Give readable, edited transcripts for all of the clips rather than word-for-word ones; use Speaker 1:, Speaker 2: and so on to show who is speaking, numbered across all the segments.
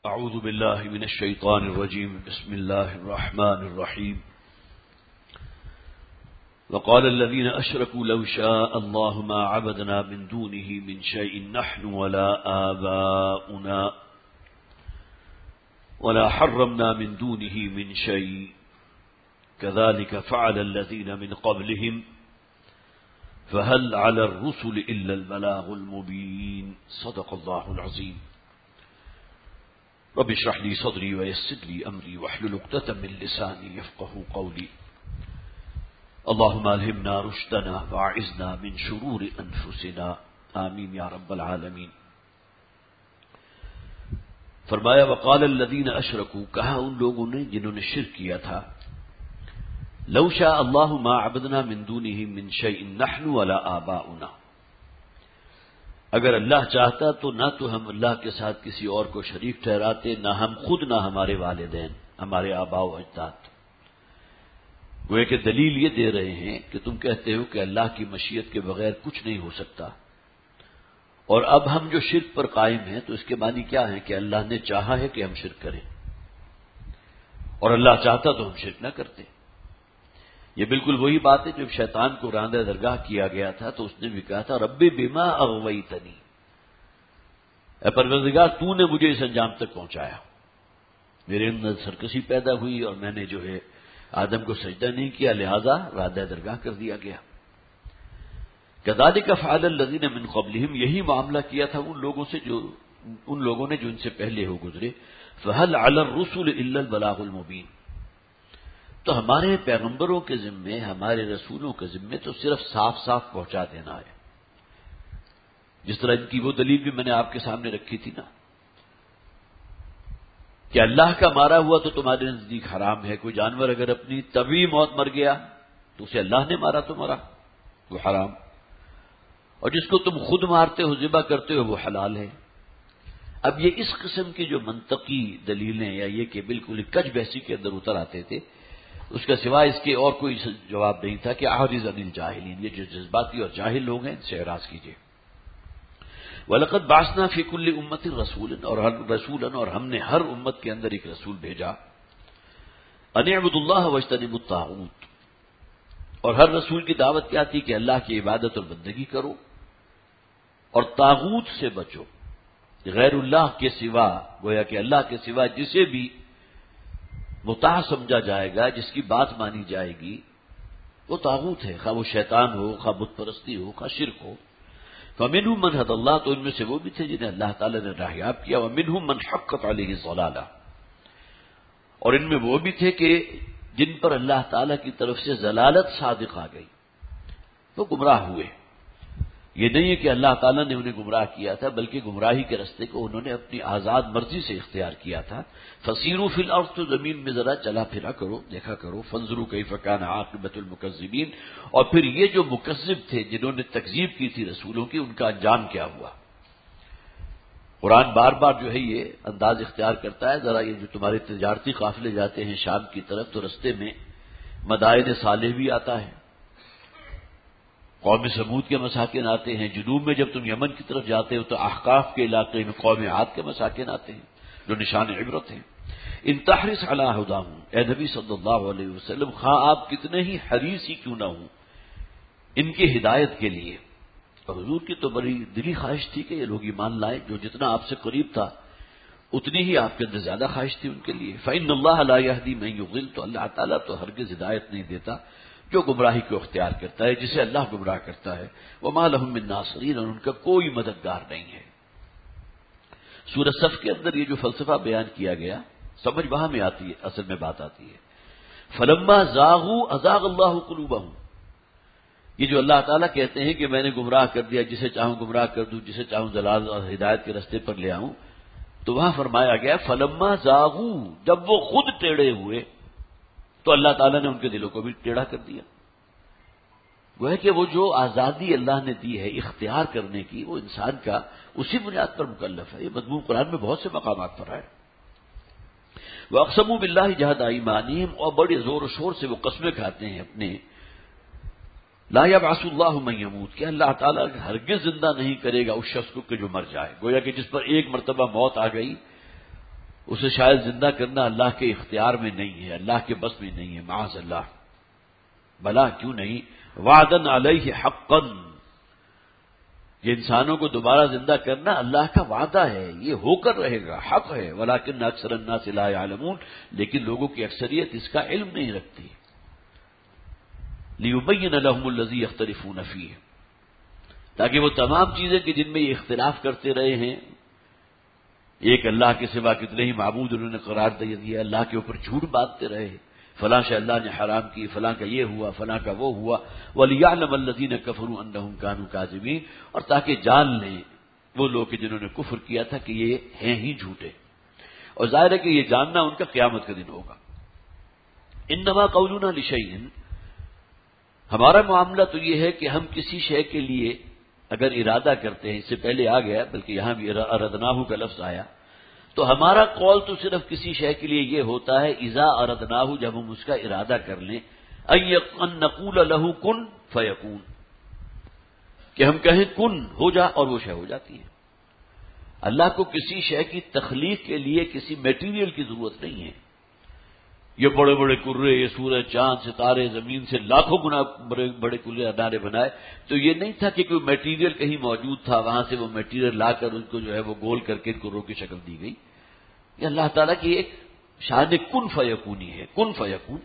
Speaker 1: اعوذ باللہ من الشیطان الرجیم بسم اللہ الرحمن الرحیم وقال الذين اشركوا لو شاء الله ما عبدنا من دونه من شيء نحن ولا آباؤنا ولا حرمنا من دونه من شيء كذلك فعل الذين من قبلهم فهل على الرسل إلا البلاغ المبين صدق الله العظيم رب اشرح لي صدري ويسر لي امري واحلل عقدة من لساني يفقهوا قولي اللهم الهمنا رشدنا واعذنا من شرور انفسنا آمین یا رب العالمین۔ فرمایا وقال الذين اشركوا، کہا ان لوگوں نے جنہوں نے شرک کیا تھا، لو شاء اللہ ما عبدنا من دونه من شيء نحن ولا آباؤنا، اگر اللہ چاہتا تو نہ تو ہم اللہ کے ساتھ کسی اور کو شریک ٹھہراتے، نہ ہم خود نہ ہمارے والدین، ہمارے آباء و اجداد۔ گویا کہ دلیل یہ دے رہے ہیں کہ تم کہتے ہو کہ اللہ کی مشیت کے بغیر کچھ نہیں ہو سکتا، اور اب ہم جو شرک پر قائم ہیں تو اس کے معنی کیا ہے کہ اللہ نے چاہا ہے کہ ہم شرک کریں، اور اللہ چاہتا تو ہم شرک نہ کرتے۔ یہ بالکل وہی بات ہے جب شیطان کو راندہ درگاہ کیا گیا تھا تو اس نے بھی کہا تھا ربی بما اغویتنی، اے پروردگار تو نے مجھے اس انجام تک پہنچایا، میرے اندر سرکشی پیدا ہوئی اور میں نے جو ہے آدم کو سجدہ نہیں کیا، لہذا راندہ درگاہ کر دیا گیا۔ کذالک فعل الذین من قبلہم، یہی معاملہ کیا تھا ان لوگوں نے جو ان سے پہلے ہو گزرے۔ فہل علی الرسل الا البلاغ المبین، تو ہمارے پیغمبروں کے ذمے، ہمارے رسولوں کے ذمے تو صرف صاف صاف پہنچا دینا ہے۔ جس طرح ان کی وہ دلیل بھی میں نے آپ کے سامنے رکھی تھی نا کہ اللہ کا مارا ہوا تو تمہارے نزدیک حرام ہے، کوئی جانور اگر اپنی طبیعی موت مر گیا تو اسے اللہ نے مارا تو مرا، وہ حرام، اور جس کو تم خود مارتے ہو، ذبح کرتے ہو، وہ حلال ہے۔ اب یہ اس قسم کی جو منطقی دلیلیں یا یہ کہ بالکل کج بحثی کے اندر اتر آتے تھے، اس کا سوائے اس کے اور کوئی جواب نہیں تھا کہ اعرض عن الجاہلین، یہ جو جذباتی اور جاہل لوگ ہیں ان سے اعراض کیجیے۔ وَلَقَدْ بَعَثْنَا فِي كُلِّ أُمَّةٍ رَسُولًا، اور ہم نے ہر امت کے اندر ایک رسول بھیجا، أَنِ اعْبُدُوا اللَّهَ وَاجْتَنِبُوا الطَّاغُوتَ، اور ہر رسول کی دعوت کیا تھی کہ اللہ کی عبادت اور بندگی کرو اور طاغوت سے بچو، غیر اللہ کے سوا، گویا کہ اللہ کے سوا جسے بھی مطاع سمجھا جائے گا، جس کی بات مانی جائے گی، وہ طاغوت ہے، خواہ وہ شیطان ہو، خواہ بت پرستی ہو، خواہ شرک ہو۔ فَمِنْهُمْ مَنْ هَدَى اللَّهُ، تو ان میں سے وہ بھی تھے جنہیں اللہ تعالیٰ نے راہیاب کیا، وَمِنْهُمْ مَنْ حَقَّتْ عَلَيْهِ الضَّلَالَةُ، اور ان میں وہ بھی تھے کہ جن پر اللہ تعالیٰ کی طرف سے ضلالت صادق آ گئی، وہ گمراہ ہوئے۔ یہ نہیں ہے کہ اللہ تعالیٰ نے انہیں گمراہ کیا تھا، بلکہ گمراہی کے رستے کو انہوں نے اپنی آزاد مرضی سے اختیار کیا تھا۔ فَسِيرُوا فِي الْأَرْضِ، تو زمین میں ذرا چلا پھرا کرو، دیکھا کرو، فَانظُرُوا كَيْفَ كَانَ عَاقِبَةُ الْمُكَذِّبِينَ، اور پھر یہ جو مکذب تھے جنہوں نے تکذیب کی تھی رسولوں کی، ان کا انجام کیا ہوا۔ قرآن بار بار جو ہے یہ انداز اختیار کرتا ہے، ذرا یہ جو تمہارے تجارتی قافلے جاتے ہیں شام کی طرف تو رستے میں مدائن صالح بھی آتا ہے، قوم سمود کے مساکن آتے ہیں، جنوب میں جب تم یمن کی طرف جاتے ہو تو احقاف کے علاقے میں قوم عاد کے مساکن آتے ہیں جو نشان عبرت ہیں۔ ان تحرص علی ہداہم، اے نبی صلی اللہ علیہ وسلم، خواہ آپ کتنے ہی حریص ہی کیوں نہ ہوں ان کی ہدایت کے لیے، اور حضور کی تو بڑی دلی خواہش تھی کہ یہ لوگ ایمان لائیں، جو جتنا آپ سے قریب تھا اتنی ہی آپ کے اندر زیادہ خواہش تھی ان کے لیے۔ فإن اللہ لا يهدي من يضل، تو اللہ تعالیٰ تو ہرگز ہدایت نہیں دیتا جو گمراہی کو اختیار کرتا ہے، جسے اللہ گمراہ کرتا ہے۔ وما لهم من ناصرین، اور ان کا کوئی مددگار نہیں ہے۔ سورہ صف کے اندر یہ جو فلسفہ بیان کیا گیا، سمجھ وہاں میں آتی ہے، اصل میں بات آتی ہے۔ فلما زاغوا ازاغ اللہ قلوبہم، یہ جو اللہ تعالیٰ کہتے ہیں کہ میں نے گمراہ کر دیا، جسے چاہوں گمراہ کر دوں، جسے چاہوں ضلال اور ہدایت کے رستے پر لے آؤں، تو وہاں فرمایا گیا فلما زاغوا، جب وہ خود ٹیڑھے ہوئے تو اللہ تعالیٰ نے ان کے دلوں کو بھی ٹیڑھا کر دیا۔ وہ ہے کہ وہ جو آزادی اللہ نے دی ہے اختیار کرنے کی، وہ انسان کا اسی بنیاد پر مکلف ہے۔ یہ مضمون قرآن میں بہت سے مقامات پر ہے۔ وَأَقْسَمُوا بِاللَّهِ جَهْدَ أَيْمَانِهِمْ، اور بڑے زور و شور سے وہ قسمیں کھاتے ہیں اپنے، لا يبعث اللہ من يموت، کہ اللہ تعالیٰ ہرگز زندہ نہیں کرے گا اس شخص کو کہ جو مر جائے۔ گویا کہ جس پر ایک مرتبہ موت آ گئی اسے شاید زندہ کرنا اللہ کے اختیار میں نہیں ہے، اللہ کے بس میں نہیں ہے، معاذ اللہ۔ بلا کیوں نہیں، وعدن علیہ حقا، یہ انسانوں کو دوبارہ زندہ کرنا اللہ کا وعدہ ہے، یہ ہو کر رہے گا، حق ہے، ولکن اکثر الناس لا یعلمون، لیکن لوگوں کی اکثریت اس کا علم نہیں رکھتی۔ لیبین لهم الذی یختلفون فیہ، تاکہ وہ تمام چیزیں کہ جن میں یہ اختلاف کرتے رہے ہیں، ایک اللہ کے سوا کتنے ہی معبود انہوں نے قرار دے دیا، اللہ کے اوپر جھوٹ باندھتے رہے، فلاں شے اللہ نے حرام کی، فلاں کا یہ ہوا، فلاں کا وہ ہوا، وَلِيَعْلَمَ الَّذِينَ كَفَرُوا أَنَّهُمْ كَانُوا كَاذِبِينَ، اور تاکہ جان لیں وہ لوگ کہ جنہوں نے کفر کیا تھا کہ یہ ہیں ہی جھوٹے، اور ظاہر ہے کہ یہ جاننا ان کا قیامت کا دن ہوگا۔ انما قولنا لشیء، ہمارا معاملہ تو یہ ہے کہ ہم کسی شے کے لیے اگر ارادہ کرتے ہیں، اس سے پہلے آ گیا بلکہ یہاں بھی اردناہ کا لفظ آیا، تو ہمارا قول تو صرف کسی شے کے لیے یہ ہوتا ہے اذا اردناہ، جب ہم اس کا ارادہ کر لیں، ان نقول له کن فیکون، کہ ہم کہیں کن ہو جا اور وہ شے ہو جاتی ہے۔ اللہ کو کسی شے کی تخلیق کے لیے کسی میٹیریل کی ضرورت نہیں ہے۔ یہ بڑے بڑے کرے، یہ سورج، چاند، ستارے، زمین سے لاکھوں گنا بڑے بڑے کرے ادارے بنائے، تو یہ نہیں تھا کہ کوئی میٹیریل کہیں موجود تھا، وہاں سے وہ میٹیریل لا کر ان کو جو ہے وہ گول کر کے کروں کی شکل دی گئی۔ یہ اللہ تعالیٰ کی ایک شان کن فیکونی ہے، کن فیکون۔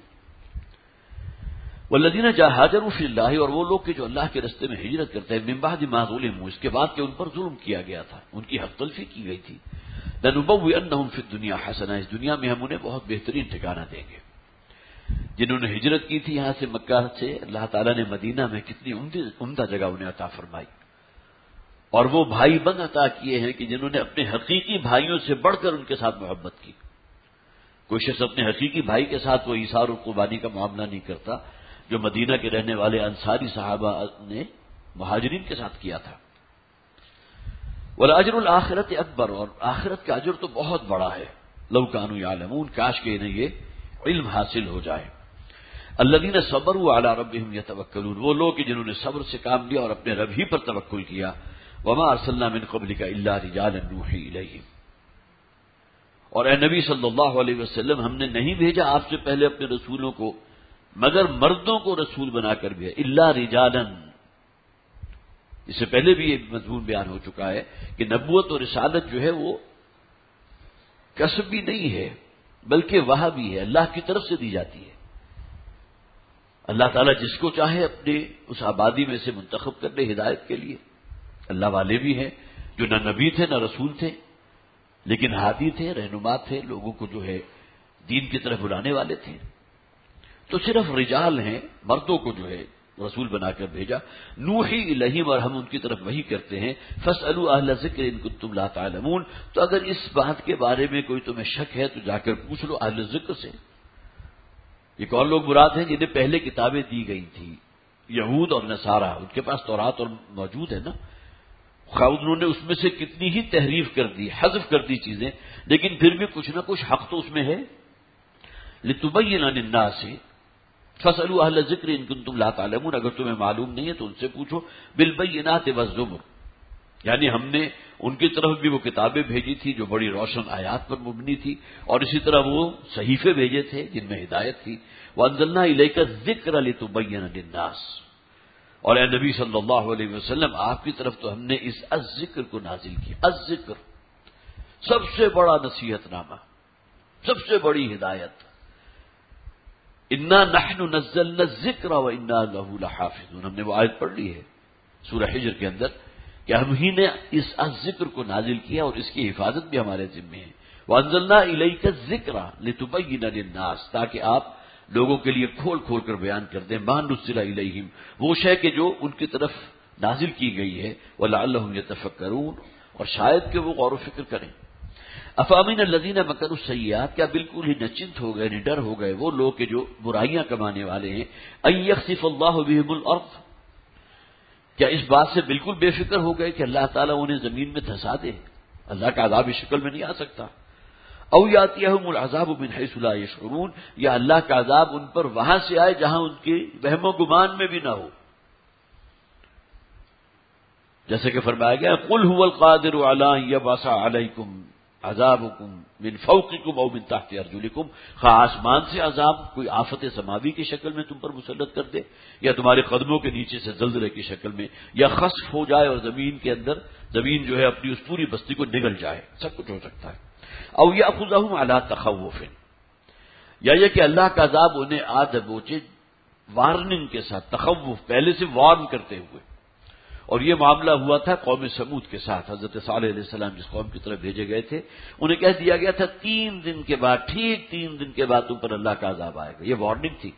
Speaker 1: والذین ہاجروا فی اللہ، اور وہ لوگ کہ جو اللہ کے راستے میں ہجرت کرتے ہیں، من بعد ما ظلموا، اس کے بعد کہ ان پر ظلم کیا گیا تھا، ان کی حق تلفی کی گئی تھی، لنبوئنہم فی الدنیا حسنہ، اس دنیا میں ہم انہیں بہت بہترین ٹھکانہ دیں گے۔ جنہوں نے ہجرت کی تھی یہاں سے مکہ سے، اللہ تعالیٰ نے مدینہ میں کتنی عمدہ جگہ انہیں عطا فرمائی، اور وہ بھائی بند عطا کیے ہیں کہ جنہوں نے اپنے حقیقی بھائیوں سے بڑھ کر ان کے ساتھ محبت کی۔ کوئی شخص اپنے حقیقی بھائی کے ساتھ وہ ایثار و قربانی کا معاملہ نہیں کرتا جو مدینہ کے رہنے والے انصاری صحابہ نے مہاجرین کے ساتھ کیا تھا۔ وَالْأَجْرُ الْآخِرَةِ اکبر، اور آخرت کا اجر تو بہت بڑا ہے، لو کانوا یعلمون، کاش کہ انہیں یہ علم حاصل ہو جائے۔ الذین صبروا علی ربہم یتوکلون، وہ لوگ کہ جنہوں نے صبر سے کام لیا اور اپنے رب ہی پر توکل کیا۔ وما ارسلنا من قبلک الا رجالا نوحی الیہم، اور اے نبی صلی اللہ علیہ وسلم، ہم نے نہیں بھیجا آپ سے پہلے اپنے رسولوں کو مگر مردوں کو رسول بنا کر بھیجا، الا رجالا، اس سے پہلے بھی یہ مضمون بیان ہو چکا ہے کہ نبوت اور رسالت جو ہے وہ کسبی نہیں ہے بلکہ وہابی ہے، اللہ کی طرف سے دی جاتی ہے۔ اللہ تعالیٰ جس کو چاہے اپنے اس آبادی میں سے منتخب کر لے ہدایت کے لیے۔ اللہ والے بھی ہیں جو نہ نبی تھے نہ رسول تھے، لیکن ہادی تھے، رہنما تھے، لوگوں کو جو ہے دین کی طرف بلانے والے تھے۔ تو صرف رجال ہیں، مردوں کو جو ہے رسول بنا کر بھیجا، نوحی الیہم، اور ہم ان کی طرف وحی کرتے ہیں، فاسألوا اہل ذکر ان کنتم لا تعلمون، تو اگر اس بات کے بارے میں کوئی تمہیں شک ہے تو جا کر پوچھ لو اہل ذکر سے۔ یہ کون لوگ مراد ہیں؟ جنہیں پہلے کتابیں دی گئی تھی، یہود اور نصارہ، ان کے پاس تورات اور موجود ہے نا، خواہ انہوں نے اس میں سے کتنی ہی تحریف کر دی، حذف کر دی چیزیں، لیکن پھر بھی کچھ نہ کچھ حق تو اس میں ہے۔ لتبین للناس، فاسألوا اہل ذکر ان کنتم لا تعلمون، اگر تمہیں معلوم نہیں ہے تو ان سے پوچھو، بالبینات والزبر، یعنی ہم نے ان کی طرف بھی وہ کتابیں بھیجی تھی جو بڑی روشن آیات پر مبنی تھی، اور اسی طرح وہ صحیفے بھیجے تھے جن میں ہدایت تھی۔ وانزلنا الیک الذکر لتبین للناس، اور اے نبی صلی اللہ علیہ وسلم، آپ کی طرف تو ہم نے اس الذکر کو نازل کیا۔ الذکر سب سے بڑا نصیحت نامہ، سب سے بڑی ہدایت۔ انا نحن نزلنا الذکر وانا له لحافظون، ہم نے وہ آیت پڑھ لی ہے سورہ حجر کے اندر کہ ہم ہی نے اس الذکر کو نازل کیا اور اس کی حفاظت بھی ہمارے ذمہ ہے۔ وانزلنا الیک الذکر لتبین للناس، تاکہ آپ لوگوں کے لیے کھول کھول کر بیان کر دیں، ما نزل الیہم، وہ شے کہ جو ان کی طرف نازل کی گئی ہے، ولعلہم یتفکرون، اور شاید کہ وہ غور و فکر کریں۔ افامن الذین مکروا السیئات، کیا بالکل ہی نچنت ہو گئے، نڈر ہو گئے وہ لوگ کہ جو برائیاں کمانے والے ہیں، ان یخسف اللہ بہم الارض، کیا اس بات سے بالکل بے فکر ہو گئے کہ اللہ تعالیٰ انہیں زمین میں دھسا دے؟ اللہ کا عذاب اس شکل میں نہیں آ سکتا۔ او یاتیہم العذاب من حیث لا یشعرون، یا اللہ کا عذاب ان پر وہاں سے آئے جہاں ان کے وہم و گمان میں بھی نہ ہو، جیسے کہ فرمایا گیا قل هو القادر علی ان یبعث علیکم عذابکم من فوقکم او من تحت ارجلکم، خواہ آسمان سے عذاب کوئی آفت سماوی کی شکل میں تم پر مسلط کر دے، یا تمہارے قدموں کے نیچے سے زلزلے کی شکل میں، یا خسف ہو جائے اور زمین کے اندر زمین جو ہے اپنی اس پوری بستی کو نگل جائے، سب کچھ ہو سکتا ہے۔ او یاخذہم علی تخوف، یا یہ کہ اللہ کا عذاب انہیں آ دبوچے وارننگ کے ساتھ، تخوف پہلے سے وارن کرتے ہوئے۔ اور یہ معاملہ ہوا تھا قوم سمود کے ساتھ، حضرت صالح علیہ السلام جس قوم کی طرف بھیجے گئے تھے انہیں کہہ دیا گیا تھا 3 دن کے بعد، ٹھیک 3 دن کے بعد تم پر اللہ کا عذاب آئے گا، یہ وارننگ تھی۔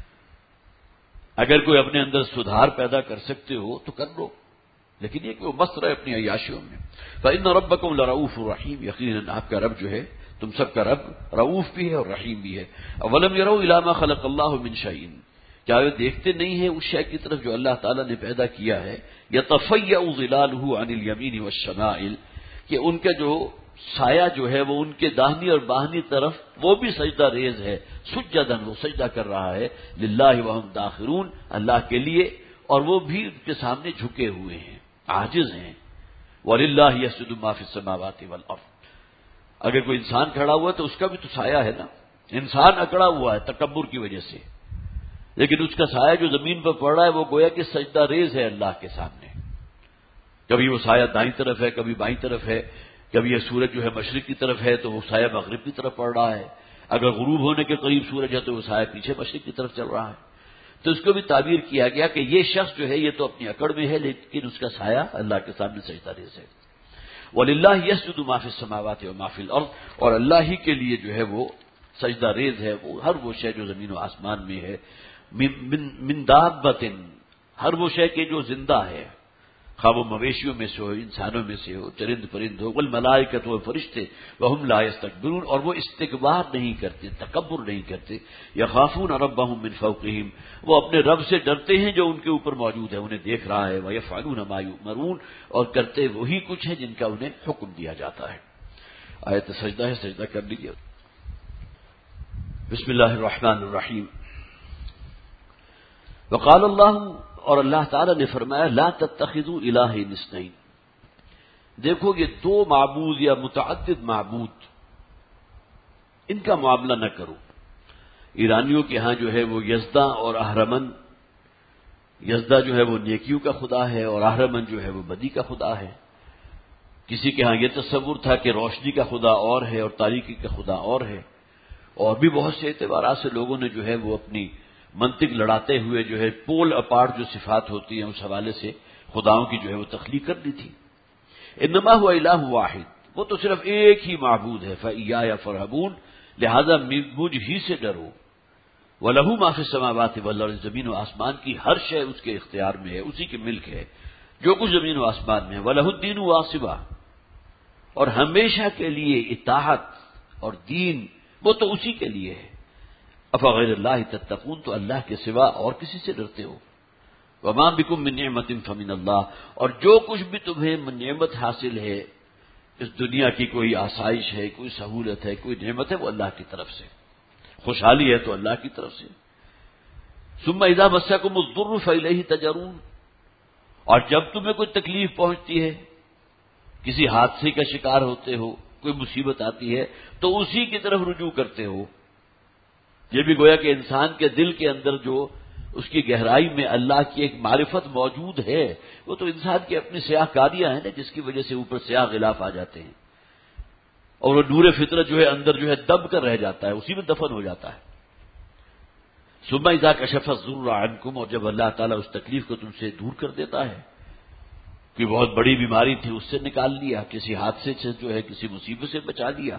Speaker 1: اگر کوئی اپنے اندر سدھار پیدا کر سکتے ہو تو کر لو، لیکن یہ کہ وہ مست رہے اپنی عیاشیوں میں۔ فإن ربکم لرؤوف رحیم، یقیناً آپ کا رب جو ہے تم سب کا رب رؤوف بھی ہے اور رحیم بھی ہے۔ اولم یروا الی ما خلق اللہ من شیء، کیا وہ دیکھتے نہیں ہیں اس شے کی طرف جو اللہ تعالیٰ نے پیدا کیا ہے، یتفیأ ظلالہ عن الیمین والشمائل، کہ ان کا جو سایہ جو ہے وہ ان کے داہنی اور بائیں طرف وہ بھی سجدہ ریز ہے، سجدن، وہ سجدہ کر رہا ہے، للہ وہم داخرون، اللہ کے لیے، اور وہ بھی ان کے سامنے جھکے ہوئے ہیں، عاجز ہیں۔ وللہ یسجد ما فی السماوات والارض، اگر کوئی انسان کھڑا ہوا ہے تو اس کا بھی تو سایہ ہے نا، انسان اکڑا ہوا ہے تکبر کی وجہ سے، لیکن اس کا سایہ جو زمین پر پڑ رہا ہے وہ گویا کہ سجدہ ریز ہے اللہ کے سامنے، کبھی وہ سایہ دائیں طرف ہے، کبھی بائیں طرف ہے، کبھی یہ سورج جو ہے مشرق کی طرف ہے تو وہ سایہ مغرب کی طرف پڑ رہا ہے، اگر غروب ہونے کے قریب سورج ہے تو وہ سایہ پیچھے مشرق کی طرف چل رہا ہے۔ تو اس کو بھی تعبیر کیا گیا کہ یہ شخص جو ہے یہ تو اپنی اکڑ میں ہے لیکن اس کا سایہ اللہ کے سامنے سجدہ ریز ہے۔ وَلِلَّهِ يَسْجُدُ مَا فِي السَّمَاوَاتِ وَمَا فِي الْأَرْضِ، اور اللہ ہی کے لیے جو ہے وہ سجدہ ریز ہے، وہ ہر وہ شے جو زمین و آسمان میں ہے، من دابۃ، ہر وہ شے کہ جو زندہ ہے، خواہ وہ مویشیوں میں سے ہو، انسانوں میں سے ہو، چرند پرند ہو، والملائکۃ و فرشتے، وہم لا یستکبرون، اور وہ استکبار نہیں کرتے، تکبر نہیں کرتے، یخافون ربہم من فوقہم، وہ اپنے رب سے ڈرتے ہیں جو ان کے اوپر موجود ہے، انہیں دیکھ رہا ہے، ویفعلون ما یؤمرون، اور کرتے وہی کچھ ہے جن کا انہیں حکم دیا جاتا ہے۔ آیت سجدہ ہے، سجدہ کر لیجیے۔ بسم اللہ الرحمن الرحیم۔ وقال اللہ، اور اللہ تعالی نے فرمایا، لا تتخذوا الہین اثنین، دیکھو یہ 2 معبود یا متعدد معبود، ان کا معاملہ نہ کرو۔ ایرانیوں کے ہاں جو ہے وہ یزدہ اور اہرمن، یزدہ جو ہے وہ نیکیوں کا خدا ہے اور اہرمن جو ہے وہ بدی کا خدا ہے۔ کسی کے ہاں یہ تصور تھا کہ روشنی کا خدا اور ہے اور تاریکی کا خدا اور ہے، اور بھی بہت سے اعتبارات سے لوگوں نے جو ہے وہ اپنی منطق لڑاتے ہوئے جو ہے پول اپارٹ جو صفات ہوتی ہیں اس حوالے سے خداؤں کی جو ہے وہ تخلیق کر دی تھی۔ انما هو الہ واحد، وہ تو صرف ایک ہی معبود ہے، فإیایا فرحبون، لہذا مجھ ہی سے ڈرو۔ وَلَهُ مَا فِي السَّمَاوَاتِ وَالْأَرْضِ، زمین و آسمان کی ہر شے اس کے اختیار میں ہے، اسی کی ملک ہے، جو کچھ زمین و آسمان میں ہے۔ وَلَهُ الدِّينُ وَاصِبًا، اور ہمیشہ کے لیے اطاعت اور دین وہ تو اسی کے لیے ہے۔ افغیر اللہ تتقون، تو اللہ کے سوا اور کسی سے ڈرتے ہو۔ وما بکم من نعمت فمن اللہ، اور جو کچھ بھی تمہیں نعمت حاصل ہے اس دنیا کی، کوئی آسائش ہے، کوئی سہولت ہے، کوئی نعمت ہے، وہ اللہ کی طرف سے، خوشحالی ہے تو اللہ کی طرف سے۔ ثم اذا مسکم الضر فالیہ تجرون، اور جب تمہیں کوئی تکلیف پہنچتی ہے، کسی حادثے کا شکار ہوتے ہو، کوئی مصیبت آتی ہے تو اسی کی طرف رجوع کرتے ہو۔ یہ بھی گویا کہ انسان کے دل کے اندر جو اس کی گہرائی میں اللہ کی ایک معرفت موجود ہے، وہ تو انسان کی اپنی سیاہ کاریاں ہیں نا، جس کی وجہ سے اوپر سیاہ غلاف آ جاتے ہیں، اور وہ نور فطرت جو ہے اندر جو ہے دب کر رہ جاتا ہے، اسی میں دفن ہو جاتا ہے۔ ثم اذا کشف الضر عنکم، اور جب اللہ تعالیٰ اس تکلیف کو تم سے دور کر دیتا ہے، کوئی بہت بڑی بیماری تھی اس سے نکال لیا، کسی حادثے سے جو ہے کسی مصیبت سے بچا لیا،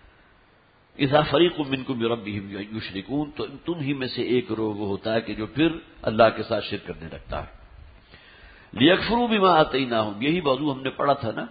Speaker 1: اذا فریق منکم بربہم یشرکون، تو تم ہی میں سے ایک گروہ وہ ہوتا ہے کہ جو پھر اللہ کے ساتھ شرک کرنے لگتا ہے۔ لیکفروا بما آتیناہم، یہی موضوع ہم نے پڑھا تھا نا،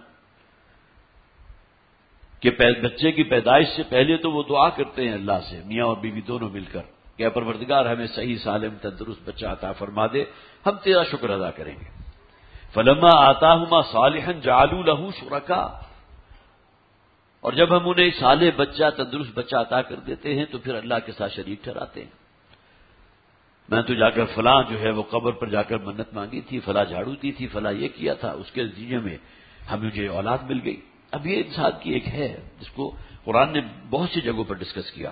Speaker 1: کہ بچے کی پیدائش سے پہلے تو وہ دعا کرتے ہیں اللہ سے، میاں اور بیوی دونوں مل کر، کہ اے پروردگار ہمیں صحیح سالم تندرست بچہ عطا فرما دے، ہم تیرا شکر ادا کریں گے۔ فلما آتاہما صالحا جعلوا لہ شرکاء، اور جب ہم انہیں صالح بچہ، تندرست بچہ عطا کر دیتے ہیں تو پھر اللہ کے ساتھ شریک ٹھہراتے ہیں۔ میں تو جا کر فلاں جو ہے وہ قبر پر جا کر منت مانگی تھی، فلاں جھاڑو دی تھی، فلاں یہ کیا تھا، اس کے نتیجے میں ہمیں مجھے اولاد مل گئی۔ اب یہ انسان کی ایک ہے جس کو قرآن نے بہت سی جگہوں پر ڈسکس کیا،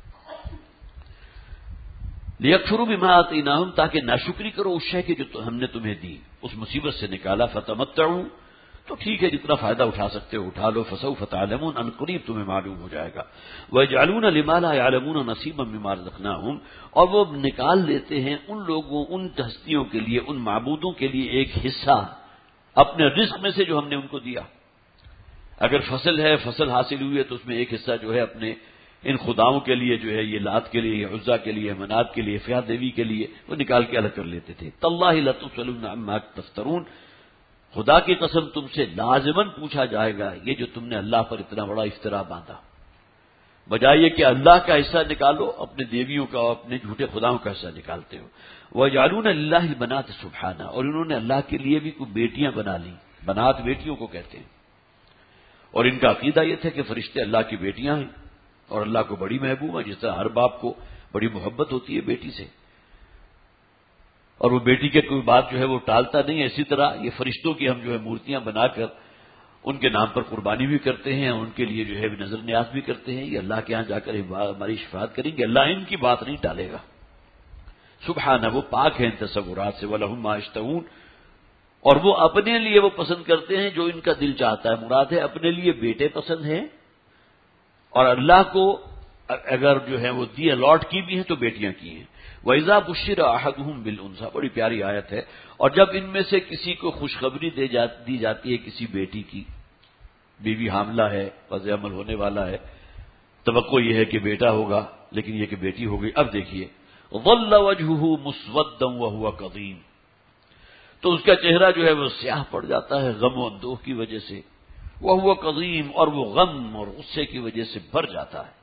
Speaker 1: لیکفروا بما آتیناہم، تاکہ ناشکری کرو اس شے کی جو ہم نے تمہیں دی، اس مصیبت سے نکالا، فتمتعوا، تو ٹھیک ہے جتنا فائدہ اٹھا سکتے ہو اٹھا لو، فسوف تعلمون، ان قریب تمہیں معلوم ہو جائے گا، ویجعلون لما لا یعلمون نصیبا مما رزقناہم، اور وہ نکال لیتے ہیں ان لوگوں، ان ہستیوں کے لیے، ان معبودوں کے لیے ایک حصہ اپنے رزق میں سے جو ہم نے ان کو دیا۔ اگر فصل ہے، فصل حاصل ہوئی ہے تو اس میں ایک حصہ جو ہے اپنے ان خداؤں کے لیے جو ہے، یہ لات کے لیے، یہ عزا کے لیے، منات کے لیے، فیا دیوی کے لیے، وہ نکال کے الگ کر لیتے تھے۔ تاللہ لتسألن عما تفترون، خدا کی قسم تم سے لازماً پوچھا جائے گا یہ جو تم نے اللہ پر اتنا بڑا افطرا باندھا، بجائے کہ اللہ کا حصہ نکالو اپنے دیویوں کا اور اپنے جھوٹے خداؤں کا حصہ نکالتے ہو۔ وَيَجْعَلُونَ لِلَّهِ الْبَنَاتِ سُبْحَانَهُ، اور انہوں نے اللہ کے لیے بھی کوئی بیٹیاں بنا لی، بنات بیٹیوں کو کہتے ہیں، اور ان کا عقیدہ یہ تھا کہ فرشتے اللہ کی بیٹیاں ہیں اور اللہ کو بڑی محبوب ہے، جس طرح ہر باپ کو بڑی محبت ہوتی ہے بیٹی سے، اور وہ بیٹی کے کوئی بات جو ہے وہ ٹالتا نہیں ہے، اسی طرح یہ فرشتوں کی ہم جو ہے مورتیاں بنا کر ان کے نام پر قربانی بھی کرتے ہیں، ان کے لیے جو ہے نظر نیاز بھی کرتے ہیں، یہ اللہ کے ہاں جا کر ہماری شفاعت کریں گے، اللہ ان کی بات نہیں ٹالے گا، سبحانہ، وہ پاک ہیں ان تصورات سے، وَلَهُم مَّا يَشْتَهُونَ، اور وہ اپنے لیے وہ پسند کرتے ہیں جو ان کا دل چاہتا ہے، مراد ہے اپنے لیے بیٹے پسند ہیں، اور اللہ کو اگر جو ہے وہ دی الاٹ کی بھی ہیں تو بیٹیاں کی ہیں۔ وَإِذَا بُشِّرَ أَحَدُهُم بِالْأُنثىٰ، بڑی پیاری آیت ہے، اور جب ان میں سے کسی کو خوشخبری دی جاتی ہے کسی بیٹی کی، بیوی حاملہ ہے، وضع عمل ہونے والا ہے، توقع یہ ہے کہ بیٹا ہوگا لیکن یہ کہ بیٹی ہو گئی، اب دیکھیے ظَلَّ وَجْهُهُ مُسْوَدًّا وَهُوَ كَظِيمٌ، تو اس کا چہرہ جو ہے وہ سیاہ پڑ جاتا ہے غم و اندوہ کی وجہ سے، وَهُوَ كَظِيمٌ، اور وہ غم اور غصے کی وجہ سے بھر جاتا ہے،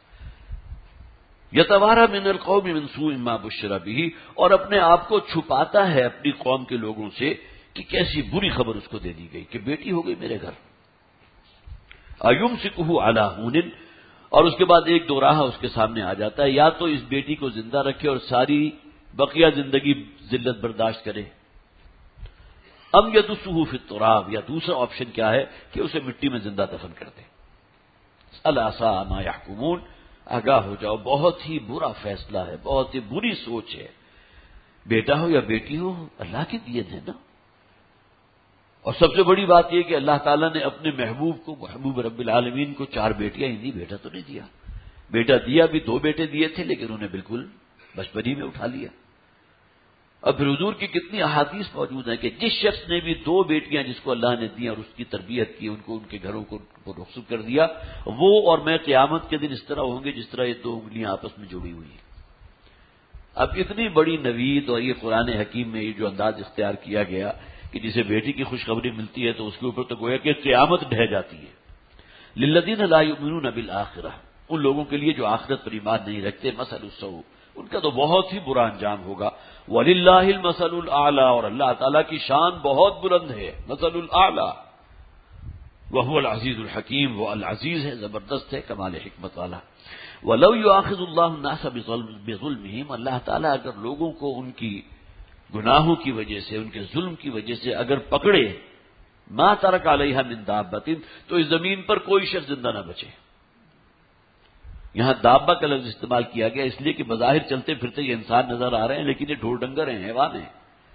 Speaker 1: یتوارا من القوم من سوء ما بشر به، اور اپنے آپ کو چھپاتا ہے اپنی قوم کے لوگوں سے کہ کیسی بری خبر اس کو دے دی گئی کہ بیٹی ہو گئی میرے گھر، ایمسکہ علی ہون، اور اس کے بعد ایک دو راہ اس کے سامنے آ جاتا ہے، یا تو اس بیٹی کو زندہ رکھے اور ساری بقیہ زندگی ذلت برداشت کرے، ام یدسہ فی التراب، یا دوسرا آپشن کیا ہے کہ اسے مٹی میں زندہ دفن کر دے۔ الا ساء ما یحکمون، آگاہ ہو جاؤ، بہت ہی برا فیصلہ ہے، بہت ہی بری سوچ ہے، بیٹا ہو یا بیٹی ہو اللہ کی دین ہے نا۔ اور سب سے بڑی بات یہ کہ اللہ تعالیٰ نے اپنے محبوب کو، محبوب رب العالمین کو 4 بیٹیاں ہی دی، بیٹا تو نہیں دیا، بیٹا دیا بھی 2 بیٹے دیے تھے لیکن انہیں بالکل بچپن ہی میں اٹھا لیا۔ اب پھر حضور کی کتنی احادیث موجود ہیں کہ جس شخص نے بھی 2 بیٹیاں جس کو اللہ نے دی اور اس کی تربیت کی، ان کو ان کے گھروں کو رخصت کر دیا، وہ اور میں قیامت کے دن اس طرح ہوں گے جس طرح یہ 2 انگلیاں آپس میں جڑی ہوئی ہیں۔ اب اتنی بڑی نوید اور یہ قرآن حکیم میں یہ جو انداز اختیار کیا گیا کہ جسے بیٹی کی خوشخبری ملتی ہے تو اس کے اوپر تو گویا کہ قیامت ڈھہ جاتی ہے۔ للذین لا یؤمنون بالآخرہ، ان لوگوں کے لیے جو آخرت پر ایمان نہیں رکھتے، مثل السوء، ان کا تو بہت ہی برا انجام ہوگا۔ وَلِلَّهِ الْمَثَلُ الْأَعْلَىٰ، اور اللہ تعالیٰ کی شان بہت بلند ہے، مثل الْأَعْلَىٰ، وَهُوَ الْعَزِيزُ الْحَكِيمُ، وہ العزیز ہے، زبردست ہے، کمال حکمت والا۔ وَلَوْ يُؤَاخِذُ اللَّهُ النَّاسَ بِظُلْمِهِمْ، اللہ تعالیٰ اگر لوگوں کو ان کی گناہوں کی وجہ سے، ان کے ظلم کی وجہ سے اگر پکڑے، مَا تَرَكَ عَلَيْهَا مِن دَابَّةٍ، تو اس زمین پر کوئی شخص زندہ نہ بچے۔ یہاں دابہ کا لفظ استعمال کیا گیا اس لیے کہ بظاہر چلتے پھرتے یہ انسان نظر آ رہے ہیں لیکن یہ ڈھور ڈنگر ہیں، حیوان ہیں،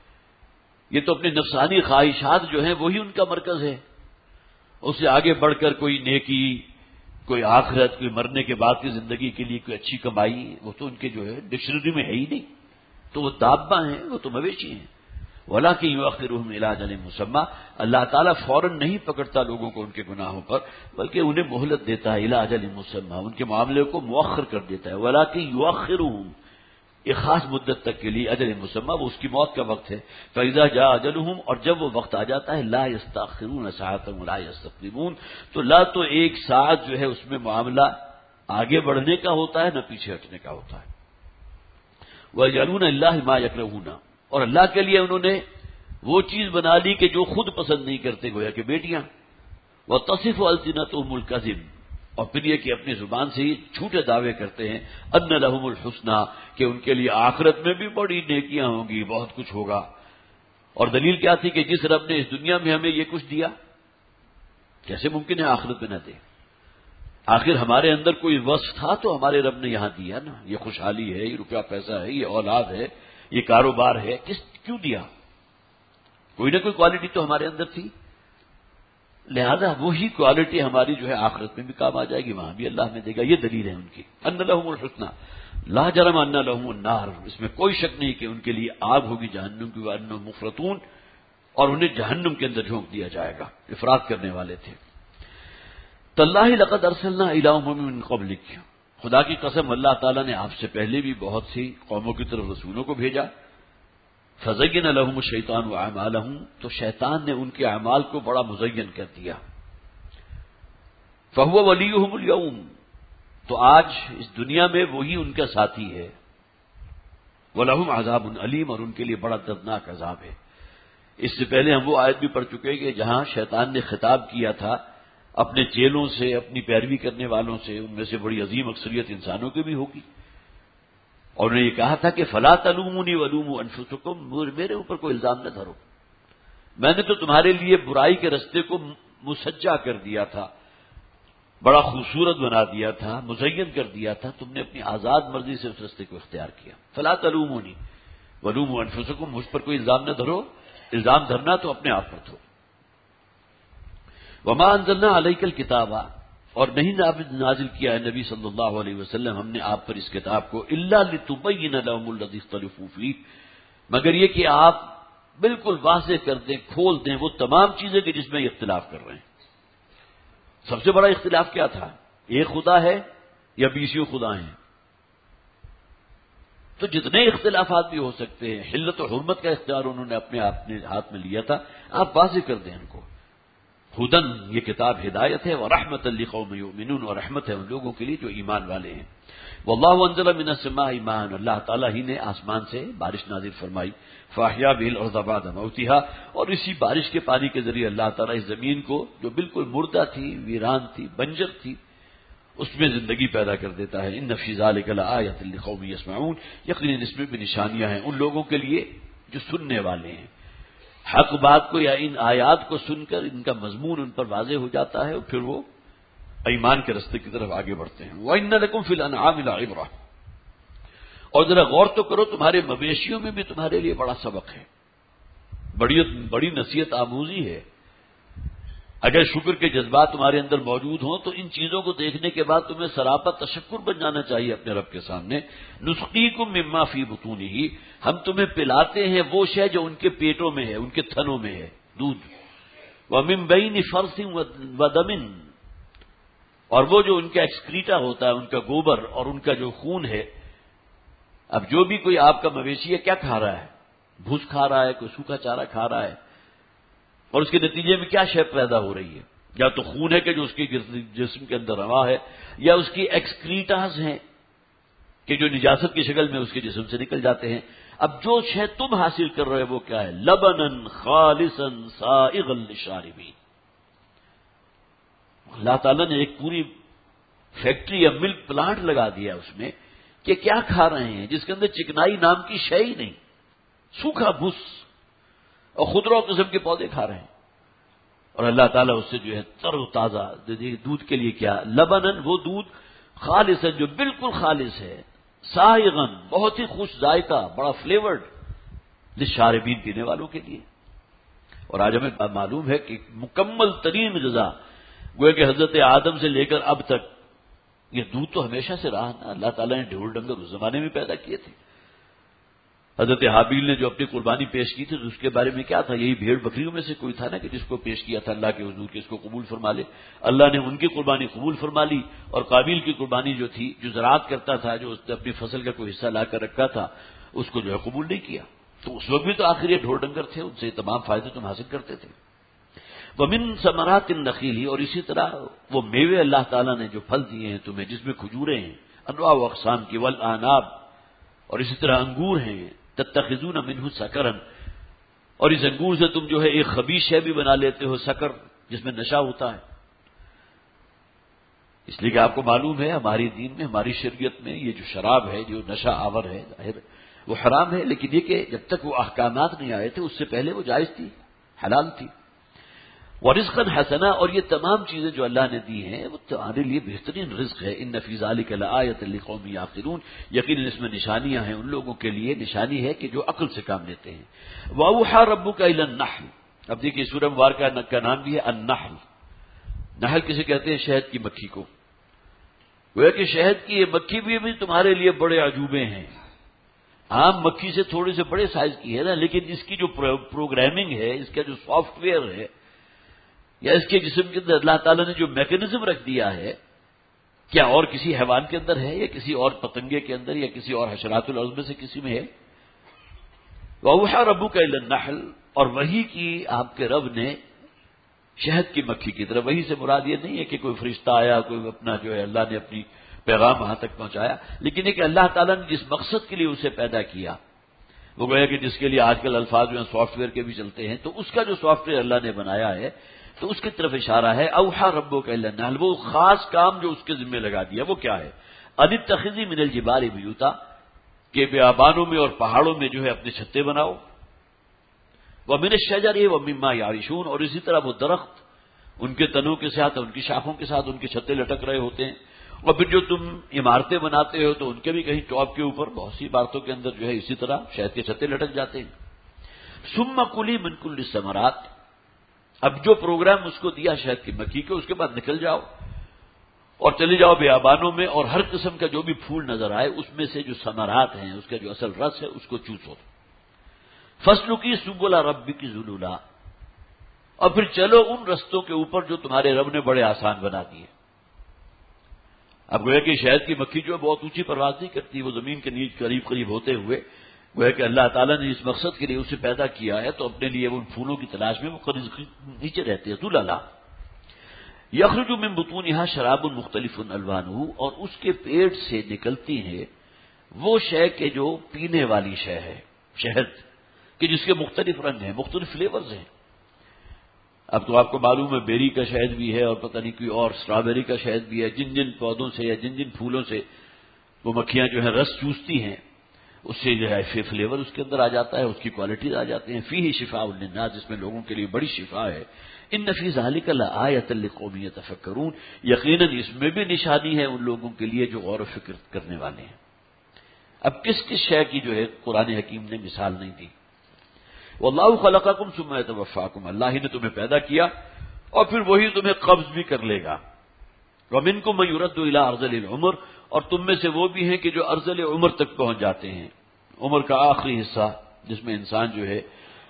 Speaker 1: یہ تو اپنی نفسانی خواہشات جو ہیں وہی ان کا مرکز ہے، اس سے آگے بڑھ کر کوئی نیکی، کوئی آخرت، کوئی مرنے کے بعد کی زندگی کے لیے کوئی اچھی کمائی، وہ تو ان کے جو ہے ڈکشنری میں ہے ہی نہیں، تو وہ دابہ ہیں، وہ تو مویشی ہیں۔ وَلَٰكِن يُؤَخِّرُهُمْ إِلَىٰ أَجَلٍ مُّسَمًّى، اللہ تعالیٰ فوراً نہیں پکڑتا لوگوں کو ان کے گناہوں پر بلکہ انہیں مہلت دیتا ہے، إِلَىٰ أَجَلٍ مُّسَمًّى، ان کے معاملے کو مؤخر کر دیتا ہے۔ وَلَٰكِن يُؤَخِّرُهُمْ، ایک خاص مدت تک کے لیے، اجل مسمى، وہ اس کی موت کا وقت ہے۔ فَإِذَا جَاءَ أَجَلُهُمْ، اور جب وہ وقت آ جاتا ہے، لَا يَسْتَأْخِرُونَ سَاعَةً وَلَا يَسْتَقْدِمُونَ، تو لا تو ایک ساعت جو ہے اس میں معاملہ آگے بڑھنے کا ہوتا ہے نہ پیچھے ہٹنے کا ہوتا ہے۔ وَيَجْعَلُونَ لِلَّهِ مَا يَكْرَهُونَ، اور اللہ کے لیے انہوں نے وہ چیز بنا لی کہ جو خود پسند نہیں کرتے، گویا کہ بیٹیاں۔ وَتَصِفُ أَلْسِنَتُهُمُ الْكَذِبَ، اور پھر یہ کہ اپنی زبان سے ہی جھوٹے دعوے کرتے ہیں، أَنَّ لَهُمُ الْحُسْنَىٰ، کہ ان کے لیے آخرت میں بھی بڑی نیکیاں ہوں گی، بہت کچھ ہوگا۔ اور دلیل کیا تھی کہ جس رب نے اس دنیا میں ہمیں یہ کچھ دیا، کیسے ممکن ہے آخرت میں نہ دے؟ آخر ہمارے اندر کوئی وصف تھا تو ہمارے رب نے یہاں دیا نا. یہ خوشحالی ہے، یہ روپیہ پیسہ ہے، یہ اولاد ہے، یہ کاروبار ہے، کیوں دیا؟ کوئی نہ کوئی کوالٹی تو ہمارے اندر تھی. لہذا وہی کوالٹی ہماری جو ہے آخرت میں بھی کام آ جائے گی، وہاں بھی اللہ میں دے گا. یہ دلیل ہے ان کی. ان لہم الحسنی لا جرم ان لہم النار، اس میں کوئی شک نہیں کہ ان کے لیے آگ ہوگی جہنم کی، وانہم مفرطون، اور انہیں جہنم کے اندر جھونک دیا جائے گا. افراط کرنے والے تھے. تاللہ لقد ارسلنا الی امم من قبلک، خدا کی قسم اللہ تعالیٰ نے آپ سے پہلے بھی بہت سی قوموں کی طرف رسولوں کو بھیجا. فزین لهم الشیطان اعمالهم، تو شیطان نے ان کے اعمال کو بڑا مزین کر دیا. فهو ولیہم اليوم، تو آج اس دنیا میں وہی ان کا ساتھی ہے. ولہم عذاب علیم، اور ان کے لیے بڑا دردناک عذاب ہے. اس سے پہلے ہم وہ آیت بھی پڑھ چکے کہ جہاں شیطان نے خطاب کیا تھا اپنے چیلوں سے، اپنی پیروی کرنے والوں سے، ان میں سے بڑی عظیم اکثریت انسانوں کی بھی ہوگی، اور انہوں نے یہ کہا تھا کہ فلا تلومونی ولوموا انفسکم، میرے اوپر کوئی الزام نہ دھرو، میں نے تو تمہارے لیے برائی کے رستے کو مسجع کر دیا تھا، بڑا خوبصورت بنا دیا تھا، مزین کر دیا تھا، تم نے اپنی آزاد مرضی سے اس رستے کو اختیار کیا. فلا تلومونی ولوموا انفسکم، مجھ پر کوئی الزام نہ دھرو، الزام دھرنا تو اپنے آپ پر دھو. وما انزلنا علیک الکتاب، اور نہیں نازل کیا ہے نبی صلی اللہ علیہ وسلم ہم نے آپ پر اس کتاب کو الا لتبین لهم الذی اختلفوا فیہ، مگر یہ کہ آپ بالکل واضح کر دیں، کھول دیں وہ تمام چیزیں کہ جس میں یہ اختلاف کر رہے ہیں. سب سے بڑا اختلاف کیا تھا؟ ایک خدا ہے یا 20 خدا ہیں؟ تو جتنے اختلافات بھی ہو سکتے ہیں، حلت و حرمت کا اختیار انہوں نے اپنے ہاتھ میں لیا تھا، آپ واضح کر دیں ان کو. ہدن، یہ کتاب ہدایت ہے، ورحمۃ لقوم یؤمنون، اور رحمت ہے ان لوگوں کے لیے جو ایمان والے ہیں. واللہ انزل من السماء ماء، اللہ تعالیٰ ہی نے آسمان سے بارش نازل فرمائی. فاحیا به الارض بعد موتها، اور اسی بارش کے پانی کے ذریعے اللہ تعالیٰ اس زمین کو جو بالکل مردہ تھی، ویران تھی، بنجر تھی، اس میں زندگی پیدا کر دیتا ہے. ان فی ذلک لآیۃ لقوم یسمعون، یقیناً اس میں بھی نشانیاں ہیں ان لوگوں کے لیے جو سننے والے ہیں. حق بات کو یا ان آیات کو سن کر ان کا مضمون ان پر واضح ہو جاتا ہے، اور پھر وہ ایمان کے رستے کی طرف آگے بڑھتے ہیں. وَإِنَّ لَكُمْ فِي الْأَنْعَامِ لَعِبْرَةً، اور ذرا غور تو کرو، تمہارے مویشیوں میں بھی تمہارے لیے بڑا سبق ہے، بڑی نصیحت آموزی ہے. اگر شکر کے جذبات تمہارے اندر موجود ہوں تو ان چیزوں کو دیکھنے کے بعد تمہیں سراپا تشکر بن جانا چاہیے اپنے رب کے سامنے. نسقیکم مما فی بطونہ، ہم تمہیں پلاتے ہیں وہ شے جو ان کے پیٹوں میں ہے، ان کے تھنوں میں ہے، دودھ. ومن بین فرث ودم، اور وہ جو ان کا ایکسکریٹا ہوتا ہے، ان کا گوبر اور ان کا جو خون ہے. اب جو بھی کوئی آپ کا مویشی ہے کیا کھا رہا ہے؟ بھوس کھا رہا ہے، کوئی سوکھا چارہ کھا رہا ہے، اور اس کے نتیجے میں کیا شے پیدا ہو رہی ہے؟ یا تو خون ہے کہ جو اس کے جسم کے اندر رواں ہے، یا اس کی ایکسکریٹاز ہیں کہ جو نجاست کی شکل میں اس کے جسم سے نکل جاتے ہیں. اب جو شے تم حاصل کر رہے ہو وہ کیا ہے؟ لبنن خالصا سائغا للشاربین. اللہ تعالیٰ نے ایک پوری فیکٹری یا ملک پلانٹ لگا دیا اس میں کہ کیا کھا رہے ہیں جس کے اندر چکنائی نام کی شے ہی نہیں، سوکھا بھوس اور خضرا قسم کے پودے کھا رہے ہیں. اور اللہ تعالیٰ اس سے جو ہے تر و تازہ دودھ کے لیے کیا؟ لبنن، وہ دودھ خالص ہے جو بالکل خالص ہے، سائغن، بہت ہی خوش ذائقہ، بڑا فلیورڈ، للشاربین، پینے والوں کے لیے. اور آج ہمیں معلوم ہے کہ مکمل ترین غذا گویا کہ حضرت آدم سے لے کر اب تک یہ دودھ تو ہمیشہ سے رہا نا. اللہ تعالیٰ نے ڈھول ڈنگر اس زمانے میں پیدا کیے تھے. حضرت حابیل نے جو اپنی قربانی پیش کی تھی تو اس کے بارے میں کیا تھا؟ یہی بھیڑ بکریوں میں سے کوئی تھا نا کہ جس کو پیش کیا تھا اللہ کے حضور کے اس کو قبول فرما لے. اللہ نے ان کی قربانی قبول فرما لی، اور قابیل کی قربانی جو تھی، جو زراعت کرتا تھا، جو اس نے اپنی فصل کا کوئی حصہ لا کر رکھا تھا، اس کو جو ہے قبول نہیں کیا. تو اس وقت بھی تو آخر یہ ڈھول ڈنگر تھے، ان سے تمام فائدے تم حاصل کرتے تھے. ومن ثمرات النخیل، اور اسی طرح وہ میوے اللہ تعالیٰ نے جو پھل دیے ہیں تمہیں، جس میں کھجوریں ہیں انواع و اقسام کی، والعناب، اور اسی طرح انگور ہیں، تتخذون منہ سکرا، اور اس انگور سے تم جو ہے ایک خبیث شے بھی بنا لیتے ہو، سکر، جس میں نشہ ہوتا ہے. اس لیے کہ آپ کو معلوم ہے ہماری دین میں، ہماری شریعت میں یہ جو شراب ہے، جو نشہ آور ہے، ظاہر وہ حرام ہے، لیکن یہ کہ جب تک وہ احکامات نہیں آئے تھے اس سے پہلے وہ جائز تھی، حلال تھی. ورزقا حسنا، اور یہ تمام چیزیں جو اللہ نے دی ہیں وہ تمہارے لیے بہترین رزق ہے. ان فی ذلک لآیۃ لقوم یعقلون، یقیناً اس میں نشانیاں ہیں ان لوگوں کے لیے، نشانی ہے کہ جو عقل سے کام لیتے ہیں. وأوحى ربک الی النحل، اب دیکھیے سورہ مبارکہ کا نام بھی ہے النحل. نحل کسے کہتے ہیں؟ شہد کی مکھی کو. وہ کہ شہد کی یہ مکھی بھی تمہارے لیے بڑے عجوبے ہیں. عام مکھی سے تھوڑے سے بڑے سائز کی ہے نا، لیکن اس کی جو پروگرامنگ ہے، اس کا جو سافٹ ویئر ہے، یا اس کے جسم کے اندر اللہ تعالیٰ نے جو میکینزم رکھ دیا ہے، کیا اور کسی حیوان کے اندر ہے، یا کسی اور پتنگے کے اندر، یا کسی اور حشرات الارض میں سے کسی میں ہے؟ وَأَوْحَىٰ رَبُّكَ إِلَى النَّحْلِ، اور وحی کی آپ کے رب نے شہد کی مکھی کی طرف. وحی سے مراد یہ نہیں ہے کہ کوئی فرشتہ آیا، کوئی اپنا جو ہے اللہ نے اپنی پیغام وہاں تک پہنچایا، لیکن یہ کہ اللہ تعالیٰ نے جس مقصد کے لیے اسے پیدا کیا، وہ گویا کہ جس کے لیے آج کل الفاظ جو ہیں سافٹ ویئر کے بھی چلتے ہیں، تو اس کا جو سافٹ ویئر اللہ نے بنایا ہے تو اس کی طرف اشارہ ہے. اوحا ربک الی النحل، وہ خاص کام جو اس کے ذمہ لگا دیا وہ کیا ہے؟ ان اتخذی من الجبال بیوتا، کہ بیابانوں میں اور پہاڑوں میں جو ہے اپنے چھتے بناؤ. ومن الشجر ومما یعرشون، اور اسی طرح وہ درخت ان کے تنوں کے ساتھ، ان کی شاخوں کے ساتھ ان کے چھتے لٹک رہے ہوتے ہیں. اور پھر جو تم عمارتیں بناتے ہو تو ان کے بھی کہیں ٹاپ کے اوپر بہت سی عمارتوں کے اندر جو ہے اسی طرح شہد کے چھتے لٹک جاتے ہیں. ثم کلی من کل الثمرات، اب جو پروگرام اس کو دیا شہد کی مکھی کو، اس کے بعد نکل جاؤ اور چلے جاؤ بیابانوں میں، اور ہر قسم کا جو بھی پھول نظر آئے اس میں سے جو ثمرات ہیں، اس کا جو اصل رس ہے اس کو چوسو. فسلکی سبل ربک ذللا، اور پھر چلو ان رستوں کے اوپر جو تمہارے رب نے بڑے آسان بنا دیے. اب گویا کہ شہد کی مکھی جو ہے بہت اونچی پرواز نہیں کرتی، وہ زمین کے نیچے قریب قریب ہوتے ہوئے گویا کہ اللہ تعالیٰ نے اس مقصد کے لیے اسے پیدا کیا ہے، تو اپنے لیے ان پھولوں کی تلاش میں وہ قریب نیچے رہتے ہیں. ذللا یخرج من بطونها شراب مختلف الوانہ، اور اس کے پیٹ سے نکلتی ہے وہ شے کہ جو پینے والی شے ہے، شہد کہ جس کے مختلف رنگ ہیں، مختلف فلیورز ہیں. اب تو آپ کو معلوم ہے بیری کا شہد بھی ہے، اور پتہ نہیں کوئی اور اسٹرابیری کا شہد بھی ہے. جن جن پودوں سے یا جن جن پھولوں سے وہ مکھیاں جو ہیں رس چوستی ہیں، اس سے جو ہے فلیور اس کے اندر آ جاتا ہے، اس کی کوالٹیز آ جاتی ہیں. فیہ شفاء للناس، جس میں لوگوں کے لیے بڑی شفا ہے. ان فی ذلک لآیۃ لقوم یتفکرون، یقیناً اس میں بھی نشانی ہے ان لوگوں کے لیے جو غور و فکر کرنے والے ہیں. اب کس کس شے کی جو ہے قرآن حکیم نے مثال نہیں دی. واللہ خلقکم ثم یتوفاکم، اللہ ہی نے تمہیں پیدا کیا اور پھر وہی تمہیں قبض بھی کر لے گا. ومنکم من یرد الی ارذل العمر، اور تم میں سے وہ بھی ہیں کہ جو ارذل عمر تک پہنچ جاتے ہیں. عمر کا آخری حصہ جس میں انسان جو ہے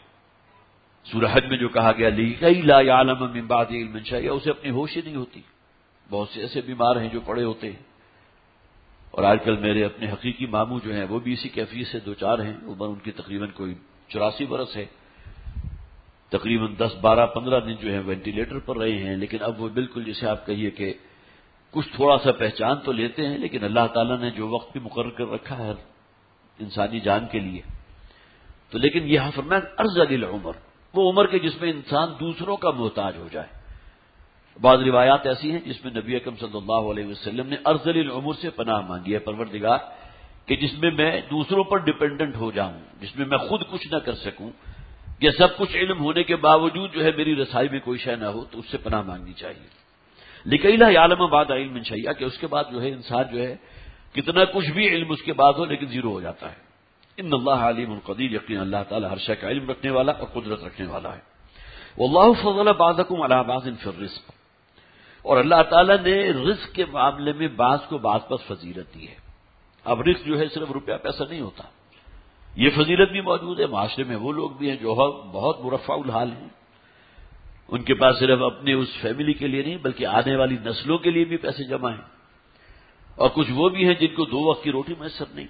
Speaker 1: سورہ حج میں جو کہا گیا لِکَیْ لَا يَعْلَمَ مِن بَعْدِ عِلْمٍ شَیْئًا، اسے اپنی ہوش ہی نہیں ہوتی. بہت سے ایسے بیمار ہیں جو پڑے ہوتے ہیں، اور آج کل میرے اپنے حقیقی ماموں جو ہیں وہ بھی اسی کیفیت سے دوچار ہیں. عمر ان کی تقریباً کوئی 84 برس ہے، تقریباً 10 12 15 دن جو ہے وینٹیلیٹر پر رہے ہیں. لیکن اب وہ بالکل جسے آپ کہیے کہ کچھ تھوڑا سا پہچان تو لیتے ہیں، لیکن اللہ تعالیٰ نے جو وقت بھی مقرر کر رکھا ہے انسانی جان کے لیے، تو لیکن یہاں فرمایا ارذل العمر، وہ عمر کے جس میں انسان دوسروں کا محتاج ہو جائے. بعض روایات ایسی ہیں جس میں نبی اکرم صلی اللہ علیہ وسلم نے ارذل العمر سے پناہ مانگی ہے، پروردگار کہ جس میں میں دوسروں پر ڈیپینڈنٹ ہو جاؤں، جس میں میں خود کچھ نہ کر سکوں، یا سب کچھ علم ہونے کے باوجود جو ہے میری رسائی میں کوئی شے نہ ہو، تو اس سے پناہ مانگنی چاہیے. لِکَیْ لَا يَعْلَمَ بَعْدَ عِلْمٍ شَیْئًا، کہ اس کے بعد جو ہے انسان جو ہے کتنا کچھ بھی علم اس کے بعد ہو لیکن زیرو ہو جاتا ہے. ان اللہ علیم قدیر، یقین اللہ تعالی ہر شے کا علم رکھنے والا اور قدرت رکھنے والا ہے. واللہ فضل بعضکم علی بعض فی الرزق، اور اللہ تعالی نے رزق کے معاملے میں بعض کو بعض پر فضیلت دی ہے. اب رزق جو ہے صرف روپیہ پیسہ نہیں ہوتا، یہ فضیلت بھی موجود ہے. معاشرے میں وہ لوگ بھی ہیں جو بہت مرفع الحال ہیں، ان کے پاس صرف اپنے اس فیملی کے لیے نہیں بلکہ آنے والی نسلوں کے لیے بھی پیسے جمع ہیں. اور کچھ وہ بھی ہیں جن کو 2 وقت کی روٹی میسر نہیں،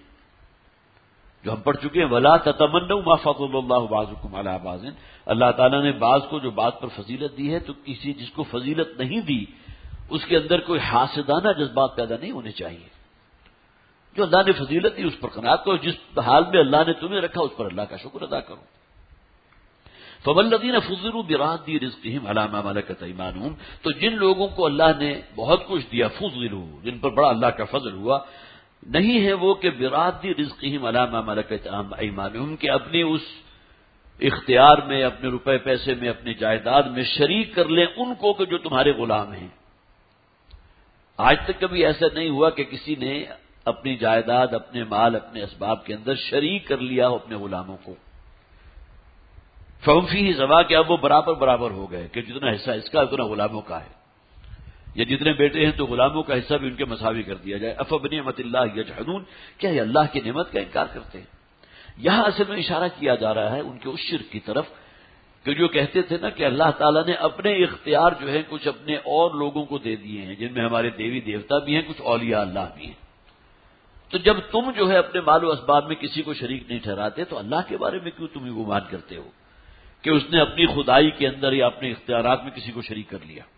Speaker 1: جو ہم پڑھ چکے ہیں وَلَا تَتَمَنَّوْا مَا فَضَّلَ اللَّهُ بَعْضَكُمْ عَلَىٰ بَعْضٍ. اللہ تعالیٰ نے بعض کو جو بعض پر فضیلت دی ہے، تو کسی جس کو فضیلت نہیں دی اس کے اندر کوئی حاسدانہ جذبات پیدا نہیں ہونے چاہیے. جو اللہ نے فضیلت دی اس پر قناعت کرو، جس حال میں اللہ نے تمہیں رکھا اس پر اللہ کا شکر ادا کرو. فَوَالَّذِينَ فُضِّلُوا بِرَادِّ رِزْقِهِمْ عَلَىٰ مَا مَلَكَتْ أَيْمَانُهُمْ، تو جن لوگوں کو اللہ نے بہت کچھ دیا، فُضِّلُوا، جن پر بڑا اللہ کا فضل ہوا، نہیں ہے وہ کہ براد رزقہم علی ما ملکت ایمانہم، کہ اپنی اس اختیار میں، اپنے روپے پیسے میں، اپنی جائیداد میں شریک کر لیں ان کو کہ جو تمہارے غلام ہیں۔ آج تک کبھی ایسا نہیں ہوا کہ کسی نے اپنی جائیداد، اپنے مال، اپنے اسباب کے اندر شریک کر لیا ہو اپنے غلاموں کو۔ فہم فیہ سواء، کہ اب وہ برابر برابر ہو گئے کہ جتنا حصہ اس کا اتنا غلاموں کا ہے، یا جتنے بیٹے ہیں تو غلاموں کا حصہ بھی ان کے مساوی کر دیا جائے۔ افبنعمت اللہ یجحدون، کیا یہ اللہ کی نعمت کا انکار کرتے ہیں؟ یہاں اصل میں اشارہ کیا جا رہا ہے ان کے اس شرک کی طرف کہ جو کہتے تھے نا کہ اللہ تعالیٰ نے اپنے اختیار جو ہے کچھ اپنے اور لوگوں کو دے دیے ہیں، جن میں ہمارے دیوی دیوتا بھی ہیں، کچھ اولیاء اللہ بھی ہیں۔ تو جب تم جو ہے اپنے مال و اسباب میں کسی کو شریک نہیں ٹھہراتے تو اللہ کے بارے میں کیوں تم یہ گمان کرتے ہو کہ اس نے اپنی خدائی کے اندر یا اپنے اختیارات میں کسی کو شریک کر لیا؟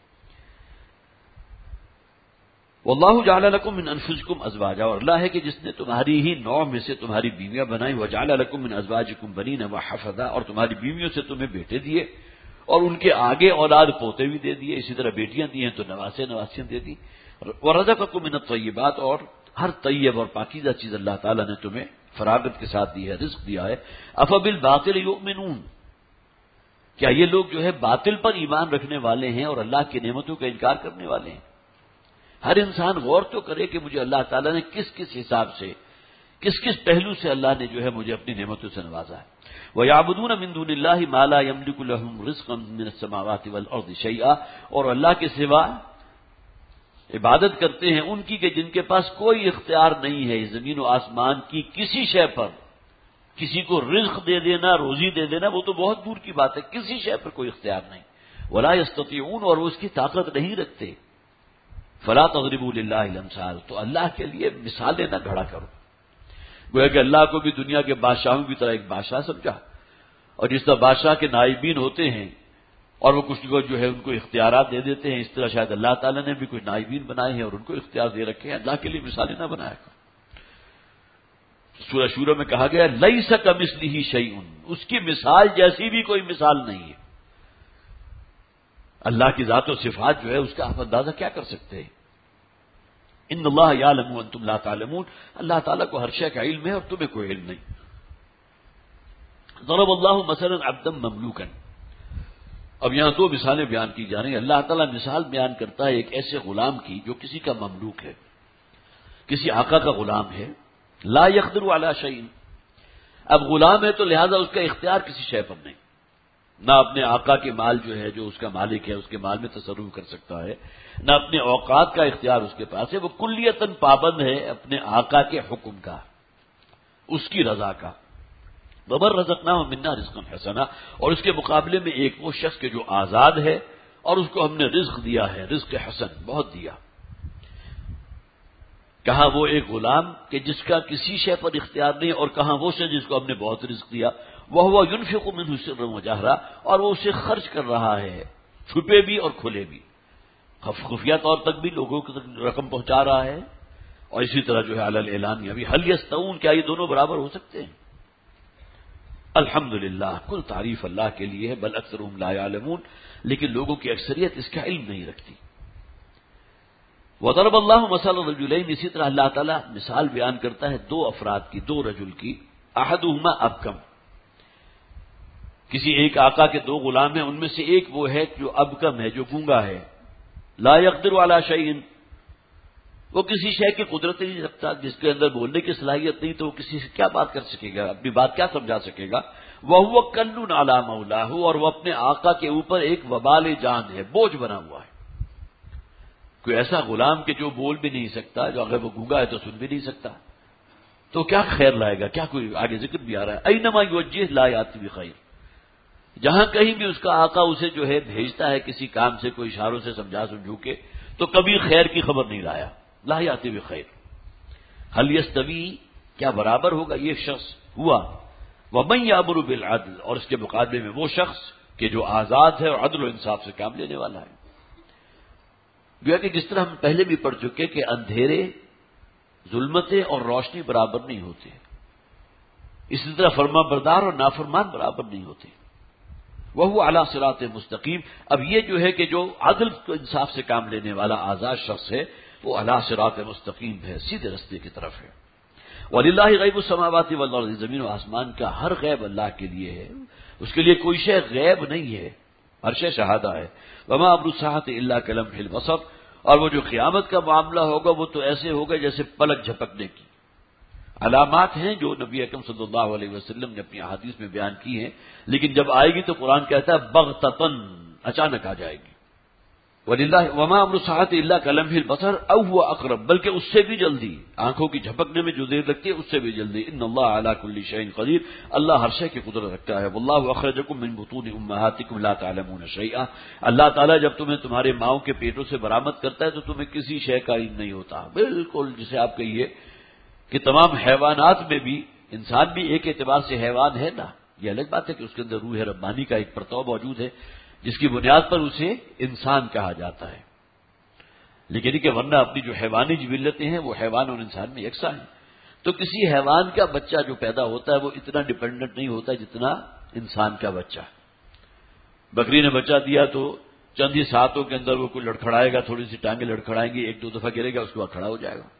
Speaker 1: واللہ جعل لکم من انفسکم ازواجا، اور اللہ ہے کہ جس نے تمہاری ہی نوع میں سے تمہاری بیویاں بنائی، وجعل لکم من ازواجکم بنین وحفظا، اور تمہاری بیویوں سے تمہیں بیٹے دیے اور ان کے آگے اولاد پوتے بھی دے دیے، اسی طرح بیٹیاں دی ہیں تو نواسے نواسیاں دے دی، ورزقکم من الطیبات، اور ہر طیب اور پاکیزہ چیز اللہ تعالیٰ نے تمہیں فراغت کے ساتھ دی ہے، رزق دیا ہے۔ افبالباطل یؤمنون، کیا یہ لوگ جو ہے باطل پر ایمان رکھنے والے ہیں اور اللہ کی نعمتوں کا انکار کرنے والے ہیں؟ ہر انسان غور تو کرے کہ مجھے اللہ تعالیٰ نے کس کس حساب سے، کس کس پہلو سے اللہ نے جو ہے مجھے اپنی نعمتوں سے نوازا ہے۔ وَيَعْبُدُونَ مِن دُونِ اللَّهِ مَا لَا يَمْلِكُ لَهُمْ رِزْقًا مِّنَ السَّمَاوَاتِ وَالْأَرْضِ شَيْئًا، اور اللہ کے سوا عبادت کرتے ہیں ان کی کہ جن کے پاس کوئی اختیار نہیں ہے زمین و آسمان کی کسی شے پر۔ کسی کو رزق دے دینا، روزی دے دینا وہ تو بہت دور کی بات ہے، کسی شے پر کوئی اختیار نہیں۔ وَلَا يَسْتَطِيعُونَ، اور وہ اس کی طاقت نہیں رکھتے۔ فَلَا تَضْرِبُوا لِلَّهِ الْأَمْثَالَ، تو اللہ کے لیے مثالیں نہ گھڑا کرو۔ گویا کہ اللہ کو بھی دنیا کے بادشاہوں کی طرح ایک بادشاہ سمجھا، اور جس طرح بادشاہ کے نائبین ہوتے ہیں اور وہ کچھ کو جو ہے ان کو اختیارات دے دیتے ہیں، اس طرح شاید اللہ تعالیٰ نے بھی کچھ نائبین بنائے ہیں اور ان کو اختیار دے رکھے ہیں۔ اللہ کے لیے مثالیں نہ بنایا کرو۔ سورہ شورى میں کہا گیا لیس کمثلہ شیء، اس کی مثال جیسی بھی کوئی مثال نہیں ہے۔ اللہ کی ذات و صفات جو ہے اس کا آپ اندازہ کیا کر سکتے ہیں؟ ان اللہ یعلم وانتم لا تعلمون، اللہ تعالیٰ کو ہر شے کا علم ہے اور تمہیں کوئی علم نہیں۔ ضرب اللہ مثلا عبدا مملوکا، اب یہاں دو مثالیں بیان کی جا رہی ہیں۔ اللہ تعالیٰ مثال بیان کرتا ہے ایک ایسے غلام کی جو کسی کا مملوک ہے، کسی آقا کا غلام ہے، لا يقدر على شيء، اب غلام ہے تو لہذا اس کا اختیار کسی شے پر نہیں، نہ اپنے آقا کے مال جو ہے جو اس کا مالک ہے اس کے مال میں تصرف کر سکتا ہے، نہ اپنے اوقات کا اختیار اس کے پاس ہے، وہ کلیتاً پابند ہے اپنے آقا کے حکم کا، اس کی رضا کا۔ وَمَن رَّزَقْنَاهُ مِنَّا رِزْقًا حَسَنًا، اور اس کے مقابلے میں ایک وہ شخص کے جو آزاد ہے اور اس کو ہم نے رزق دیا ہے، رزق حسن بہت دیا۔ کہاں وہ ایک غلام کہ جس کا کسی شے پر اختیار نہیں، اور کہاں وہ شخص جس کو ہم نے بہت رزق دیا، وَهُوَ يُنْفِقُ مِنْهُ سِرًّا وَجَهْرًا، اور وہ اسے خرچ کر رہا ہے چھپے بھی اور کھلے بھی، خفیہ طور تک بھی لوگوں کو رقم پہنچا رہا ہے، اور اسی طرح جو ہے علی الاعلان بھی۔ هل يستوون، کیا یہ دونوں برابر ہو سکتے ہیں؟ الحمدللہ، کل تعریف اللہ کے لیے ہے، بل اکثرهم لا يعلمون، لیکن لوگوں کی اکثریت اس کا علم نہیں رکھتی۔ وضرب اللہ مثلا رجلین، اسی طرح اللہ تعالیٰ مثال بیان کرتا ہے دو افراد کی، دو رجل کی، احدہما ابکم، کسی ایک آقا کے دو غلام ہیں، ان میں سے ایک وہ ہے جو ابکم ہے، جو گونگا ہے، لا يقدر علی شیء، وہ کسی شے کی قدرت نہیں رکھتا، جس کے اندر بولنے کی صلاحیت نہیں تو وہ کسی سے کیا بات کر سکے گا، اپنی بات کیا سمجھا سکے گا۔ وَهُوَ كَلٌّ عَلَى مَوْلَاهُ، اور وہ اپنے آقا کے اوپر ایک وبال جان ہے، بوجھ بنا ہوا ہے۔ کوئی ایسا غلام کہ جو بول بھی نہیں سکتا، جو اگر وہ گونگا ہے تو سن بھی نہیں سکتا، تو کیا خیر لائے گا؟ کیا کوئی آگے ذکر بھی آ رہا ہے، اینما یوجہ لا یاتی بخیر، جہاں کہیں بھی اس کا آقا اسے جو ہے بھیجتا ہے کسی کام سے، کوئی اشاروں سے سمجھا سمجھو کے، تو کبھی خیر کی خبر نہیں لایا، لا یاتی بخیر۔ هل یستوی، کیا برابر ہوگا یہ شخص ہوا، ومن یامر بالعدل، اور اس کے مقابلے میں وہ شخص کہ جو آزاد ہے اور عدل و انصاف سے کام لینے والا ہے۔ گویا کہ جس طرح ہم پہلے بھی پڑھ چکے کہ اندھیرے، ظلمتیں اور روشنی برابر نہیں ہوتے، اسی طرح فرما بردار اور نافرمان برابر نہیں ہوتے۔ وَهُوَ عَلَى صِرَاطٍ مستقیم، اب یہ جو ہے کہ جو عدل و انصاف سے کام لینے والا آزاد شخص ہے وہ علی صراط مستقیم ہے، سیدھے رستے کی طرف ہے۔ وَلِلَّهِ غَيْبُ السَّمَاوَاتِ وَالْأَرْضِ، زمین و آسمان کا ہر غیب اللہ کے لیے ہے، اس کے لیے کوئی شے غیب نہیں ہے، ہر شے شہادہ ہے۔ وَمَا أَمْرُ السَّاعَةِ إِلَّا كَلَمْحِ الْبَصَرِ، اور وہ جو قیامت کا معاملہ ہوگا وہ تو ایسے ہوگا جیسے پلک جھپکنے کی علامات ہیں جو نبی اکرم صلی اللہ علیہ وسلم نے اپنی احادیث میں بیان کی ہیں، لیکن جب آئے گی تو قرآن کہتا ہے بغتتاً، اچانک آ جائے گی۔ وَلِلَّهِ وَمَا أَمْرُ السَّاعَةِ إِلَّا كَلَمْحِ الْبَصَرِ أَوْ هُوَ أَقْرَبُ، بلکہ اس سے بھی جلدی، آنکھوں کی جھپکنے میں جو دیر لگتی ہے اس سے بھی جلدی۔ إِنَّ اللَّهَ عَلَى كُلِّ شَيْءٍ قَدِيرٌ، اللہ ہر شے کی قدرت رکھتا ہے۔ وَاللَّهُ أَخْرَجَكُم مِّن بُطُونِ أُمَّهَاتِكُمْ لَا تَعْلَمُونَ شَيْئًا، اللہ تعالیٰ جب تمہیں تمہارے ماؤں کے پیٹوں سے برآمد کرتا ہے تو تمہیں کسی شے کا علم نہیں ہوتا، بالکل جسے آپ کہیے کہ تمام حیوانات میں بھی، انسان بھی ایک اعتبار سے حیوان ہے نا، یہ الگ بات ہے کہ اس کے اندر روح ربانی کا ایک پرتو موجود ہے جس کی بنیاد پر اسے انسان کہا جاتا ہے، لیکن کہ ورنہ اپنی جو حیوانی جبلتیں ہیں وہ حیوان اور انسان میں یکساں ہیں۔ تو کسی حیوان کا بچہ جو پیدا ہوتا ہے وہ اتنا ڈیپینڈنٹ نہیں ہوتا جتنا انسان کا بچہ۔ بکری نے بچہ دیا تو چند ہی ساعتوں کے اندر وہ کوئی لڑکھڑائے گا، تھوڑی سی ٹانگیں لڑکھڑائیں گی، ایک دو دفعہ گرے گا، اس کے بعد کھڑا ہو جائے گا۔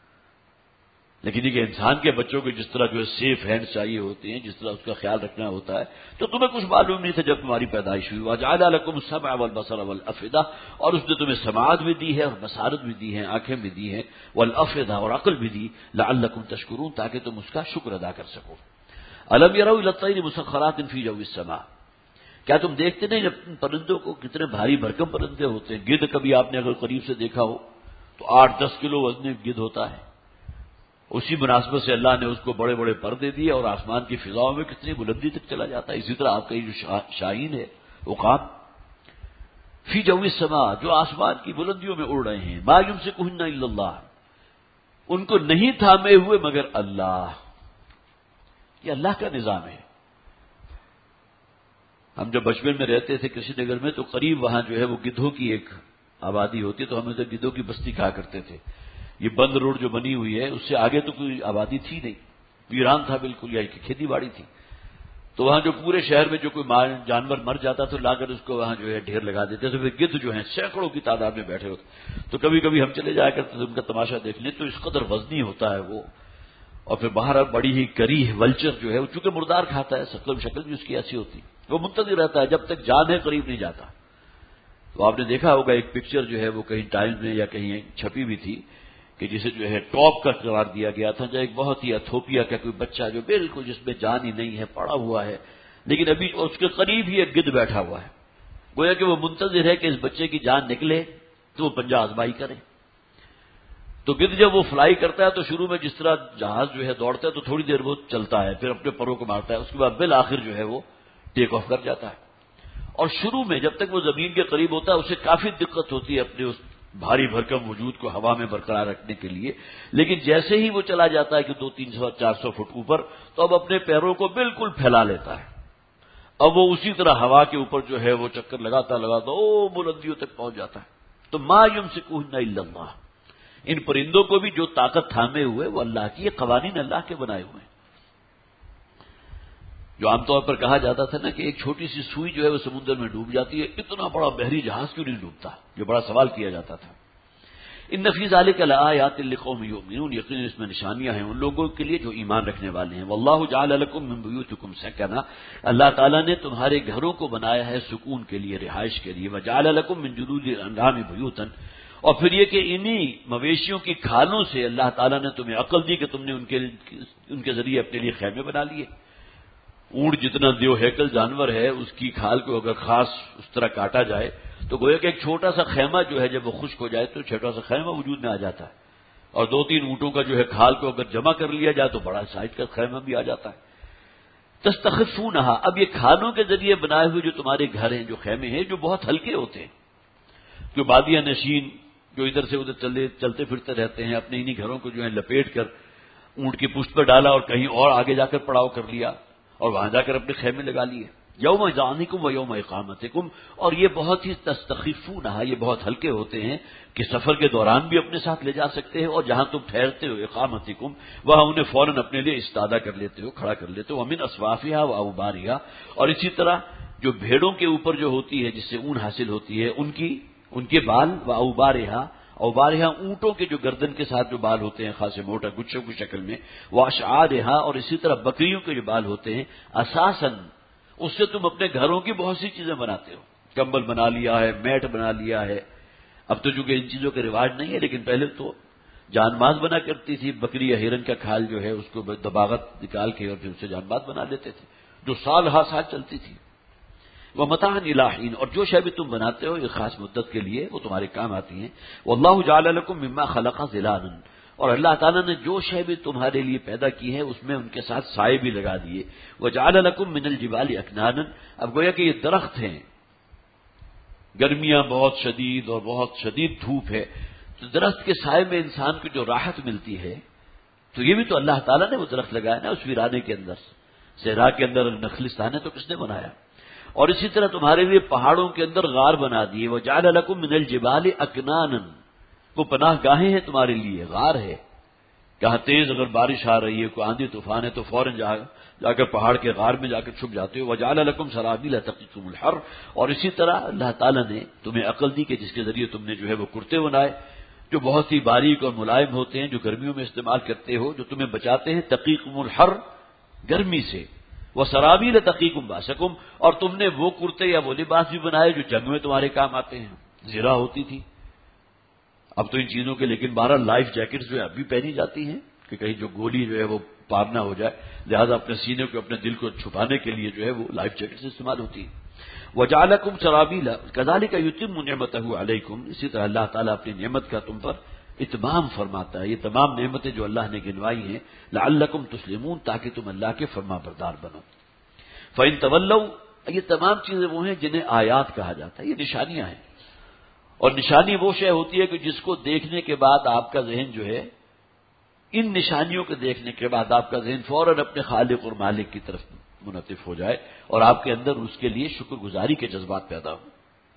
Speaker 1: لیکن یہ کہ انسان کے بچوں کو جس طرح جو ہے سیف ہینڈ چاہیے ہوتے ہیں، جس طرح اس کا خیال رکھنا ہوتا ہے، تو تمہیں کچھ معلوم نہیں تھا جب تمہاری پیدائش ہوئی۔ وَجَعَلَ لَكُمُ السَّمْعَ وَالْبَصَرَ وَالْأَفْئِدَةَ، اور اس نے تمہیں سماعت بھی دی ہے اور بصارت بھی دی ہے، آنکھیں بھی دی ہیں، وَالْأَفْئِدَةَ اور عقل بھی دی، لَعَلَّكُمْ تَشْكُرُونَ تاکہ تم اس کا شکر ادا کر سکو۔ أَلَمْ يَرَوْا إِلَى الطَّيْرِ مُسَخَّرَاتٍ فِي جَوِّ السَّمَاءِ، کیا تم دیکھتے نہیں جب پرندوں کو کتنے بھاری بھرکم پرندے ہوتے ہیں؟ گدھ کبھی آپ نے اگر قریب سے دیکھا ہو تو 8-10 کلو وزن گدھ ہوتا ہے۔ اسی مناسبت سے اللہ نے اس کو بڑے بڑے پر دے دیے اور آسمان کی فضاؤں میں کتنی بلندی تک چلا جاتا ہے۔ اسی طرح آپ کا یہ جو شاہین ہے عقاب فی جو السماء، جو آسمان کی بلندیوں میں اڑ رہے ہیں، ما یمسکہن الا اللہ، ان کو نہیں تھامے ہوئے مگر اللہ۔ یہ اللہ کا نظام ہے۔ ہم جب بچپن میں رہتے تھے کرشی نگر میں تو قریب وہاں جو ہے وہ گدھوں کی ایک آبادی ہوتی ہے، تو ہمیں تو گدھوں کی بستی کہا کرتے تھے۔ یہ بند روڈ جو بنی ہوئی ہے اس سے آگے تو کوئی آبادی تھی نہیں، ویران تھا بالکل، یا کھیتی باڑی تھی۔ تو وہاں جو پورے شہر میں جو کوئی جانور مر جاتا تو لا کر اس کو وہاں جو ہے ڈھیر لگا دیتے، تو پھر گدھ جو ہیں سینکڑوں کی تعداد میں بیٹھے ہوتے، تو کبھی کبھی ہم چلے جایا کرتے تو ان کا تماشا دیکھ لیں، تو اس قدر وزنی ہوتا ہے وہ، اور پھر باہر بڑی ہی کری ولچر جو ہے وہ چونکہ مردار کھاتا ہے، شکل بھی اس کی ایسی ہوتی، وہ منتظر رہتا ہے جب تک جان ہے قریب نہیں جاتا۔ تو آپ نے دیکھا ہوگا ایک پکچر جو ہے وہ کہیں ٹائمز میں یا کہیں چھپی بھی تھی کہ جسے جو ہے ٹاپ کا قرار دیا گیا تھا، جو ایک بہت ہی ایتھوپیا کا کوئی بچہ جو بالکل جس میں جان ہی نہیں ہے، پڑا ہوا ہے، لیکن ابھی اس کے قریب ہی ایک گدھ بیٹھا ہوا ہے، گویا کہ وہ منتظر ہے کہ اس بچے کی جان نکلے تو وہ پنجہ آزمائی کرے۔ تو گدھ جب وہ فلائی کرتا ہے تو شروع میں جس طرح جہاز جو ہے دوڑتا ہے تو تھوڑی دیر وہ چلتا ہے، پھر اپنے پروں کو مارتا ہے، اس کے بعد بالآخر جو ہے وہ ٹیک آف کر جاتا ہے۔ اور شروع میں جب تک وہ زمین کے قریب ہوتا ہے اسے کافی دقت ہوتی ہے اپنے اس بھاری بھرکم وجود کو ہوا میں برقرار رکھنے کے لیے، لیکن جیسے ہی وہ چلا جاتا ہے کہ 200-300-400 فٹ اوپر تو اب اپنے پیروں کو بالکل پھیلا لیتا ہے، اب وہ اسی طرح ہوا کے اوپر جو ہے وہ چکر لگاتا بلندیوں تک پہنچ جاتا ہے۔ تو ما یمسکہن الا اللہ، ان پرندوں کو بھی جو طاقت تھامے ہوئے وہ اللہ کی، یہ قوانین اللہ کے بنائے ہوئے ہیں۔ جو عام طور پر کہا جاتا تھا نا کہ ایک چھوٹی سی سوئی جو ہے وہ سمندر میں ڈوب جاتی ہے، اتنا بڑا بحری جہاز کیوں نہیں ڈوبتا، جو بڑا سوال کیا جاتا تھا۔ ان فی ذلک لآیات لقوم یؤمنون، یقیناً اس میں نشانیاں ہیں ان لوگوں کے لیے جو ایمان رکھنے والے ہیں۔ واللہ جعل لکم من بیوتکم سکنا، اللہ تعالیٰ نے تمہارے گھروں کو بنایا ہے سکون کے لیے، رہائش کے لیے۔ وجعل لکم من جلود الانعام بیوتا، اور پھر یہ کہ انہی مویشیوں کی کھالوں سے اللہ تعالیٰ نے تمہیں عقل دی کہ تم نے ان کے ذریعے اپنے لیے خیمے بنا لیے۔ اونٹ جتنا دیو ہیکل جانور ہے اس کی کھال کو اگر خاص اس طرح کاٹا جائے تو گویا کہ ایک چھوٹا سا خیمہ جو ہے جب وہ خشک ہو جائے تو چھوٹا سا خیمہ وجود میں آ جاتا ہے، اور 2-3 اونٹوں کا جو ہے کھال کو اگر جمع کر لیا جائے تو بڑا سائز کا خیمہ بھی آ جاتا ہے۔ تستخفونہا، اب یہ کھالوں کے ذریعے بنائے ہوئے جو تمہارے گھر ہیں، جو خیمے ہیں، جو بہت ہلکے ہوتے ہیں، جو بادیہ نشین جو ادھر سے ادھر چلتے پھرتے رہتے ہیں، اپنے انہی گھروں کو جو ہے لپیٹ کر اونٹ کی پشت پر ڈالا اور کہیں اور آگے جا کر پڑاؤ کر لیا اور وہاں جا کر اپنے خیمے لگا لیے۔ یوم ذانکم و یوم اقامتکم، اور یہ بہت ہی تستخفونہا، یہ بہت ہلکے ہوتے ہیں کہ سفر کے دوران بھی اپنے ساتھ لے جا سکتے ہیں، اور جہاں تم ٹھہرتے ہو اقامتکم وہاں انہیں فوراً اپنے لیے استادہ کر لیتے ہو، کھڑا کر لیتے ہو۔ ومن اصوافہا و اوبارہا، اور اسی طرح جو بھیڑوں کے اوپر جو ہوتی ہے جس سے اون حاصل ہوتی ہے ان کے بال و اوبارہا، اور بارہا اونٹوں کے جو گردن کے ساتھ جو بال ہوتے ہیں خاصے موٹا گچھوں کی شکل میں، واشعارہا، اور اسی طرح بکریوں کے جو بال ہوتے ہیں، اساساً اس سے تم اپنے گھروں کی بہت سی چیزیں بناتے ہو، کمبل بنا لیا ہے، میٹ بنا لیا ہے. اب تو چونکہ ان چیزوں کا رواج نہیں ہے، لیکن پہلے تو جان باز بنا کرتی تھی، بکری یا ہرن کا کھال جو ہے اس کو دباغت نکال کے اور پھر اسے جان باز بنا لیتے تھے، جو سال ہر سال چلتی تھی. وہ متاعن الی حین، اور جو شے بھی تم بناتے ہو ایک خاص مدت کے لیے وہ تمہارے کام آتی ہیں. واللہ جعل لکم مما خلق ظلالا، اور اللہ تعالیٰ نے جو شے بھی تمہارے لیے پیدا کی ہے اس میں ان کے ساتھ سائے بھی لگا دیے. وجعل لکم من الجبال اکنانا، اب گویا کہ یہ درخت ہیں، گرمیاں بہت شدید اور بہت شدید دھوپ ہے، تو درخت کے سائے میں انسان کو جو راحت ملتی ہے، تو یہ بھی تو اللہ تعالیٰ نے وہ درخت لگایا نا اس ویرانے کے اندر. صحرا کے اندر نخلستان ہے تو کس نے بنایا؟ اور اسی طرح تمہارے لیے پہاڑوں کے اندر غار بنا دیے. وجعل لکم من الجبال اکنانا، وہ پناہ گاہیں ہیں تمہارے لیے، غار ہے. کہاں تیز اگر بارش آ رہی ہے، کوئی آندھی طوفان ہے تو فوراً جا کر پہاڑ کے غار میں جا کر چھپ جاتے ہو. وجعل لکم سرابیل تقیکم الحر، اور اسی طرح اللہ تعالیٰ نے تمہیں عقل دی کہ جس کے ذریعے تم نے جو ہے وہ کرتے بنائے جو بہت ہی باریک اور ملائم ہوتے ہیں، جو گرمیوں میں استعمال کرتے ہو، جو تمہیں بچاتے ہیں تقیکم الحر، گرمی سے. وہ سرابیل تقیکم باسکم، اور تم نے وہ کرتے یا وہ لباس بھی بنائے جو جنگ میں تمہارے کام آتے ہیں. زرہ ہوتی تھی، اب تو ان چیزوں کے لیکن 12 لائف جیکٹس جو ہے اب بھی پہنی جاتی ہیں کہ کہیں جو گولی جو ہے وہ پار نہ ہو جائے، لہذا اپنے سینے کو اپنے دل کو چھپانے کے لیے جو ہے وہ لائف جیکٹس استعمال ہوتی ہیں. وجعلکم سرابیل کذالک یتم نعمتہ علیکم، اسی طرح اللہ تعالیٰ اپنی نعمت کا تم پر اتمام فرماتا ہے. یہ تمام نعمتیں جو اللہ نے گنوائی ہیں لعلکم تسلمون، تاکہ تم اللہ کے فرما بردار بنو. فإن تولوا، یہ تمام چیزیں وہ ہیں جنہیں آیات کہا جاتا ہے، یہ نشانیاں ہیں. اور نشانی وہ شے ہوتی ہے کہ جس کو دیکھنے کے بعد آپ کا ذہن جو ہے، ان نشانیوں کے دیکھنے کے بعد آپ کا ذہن فوراً اپنے خالق اور مالک کی طرف منعطف ہو جائے اور آپ کے اندر اس کے لیے شکر گزاری کے جذبات پیدا ہوں.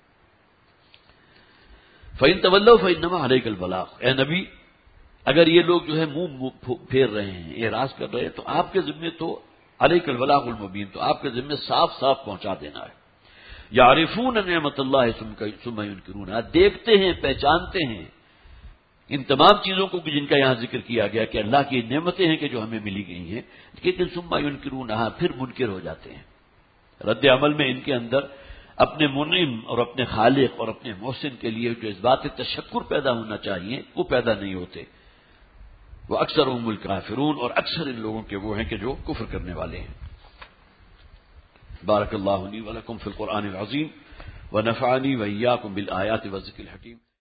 Speaker 1: فَإِن تَوَلَّوْا فَإِنَّمَا عَلَيْكَ الْبَلَاغُ، اے نبی اگر یہ لوگ جو ہے منہ پھیر رہے ہیں، اعراض کر رہے ہیں، تو آپ کے ذمے تو علیک البلاغ المبین، تو آپ کے ذمے صاف صاف پہنچا دینا ہے. یعرفون نعمت اللہ ثم ینکرونہا، دیکھتے ہیں، پہچانتے ہیں ان تمام چیزوں کو جن کا یہاں ذکر کیا گیا کہ اللہ کی نعمتیں ہیں کہ جو ہمیں ملی گئی ہیں، لیکن ثم ینکرونہا، پھر منکر ہو جاتے ہیں. رد عمل میں ان کے اندر اپنے منعم اور اپنے خالق اور اپنے محسن کے لیے جو جذبات تشکر پیدا ہونا چاہیے وہ پیدا نہیں ہوتے. وہ اکثرهم الکافرون، اور اکثر ان لوگوں کے وہ ہیں کہ جو کفر کرنے والے ہیں. بارک اللہ لی ولکم فی القرآن العظیم ونفعنی وإیاکم بالآیات والذکر الحکیم.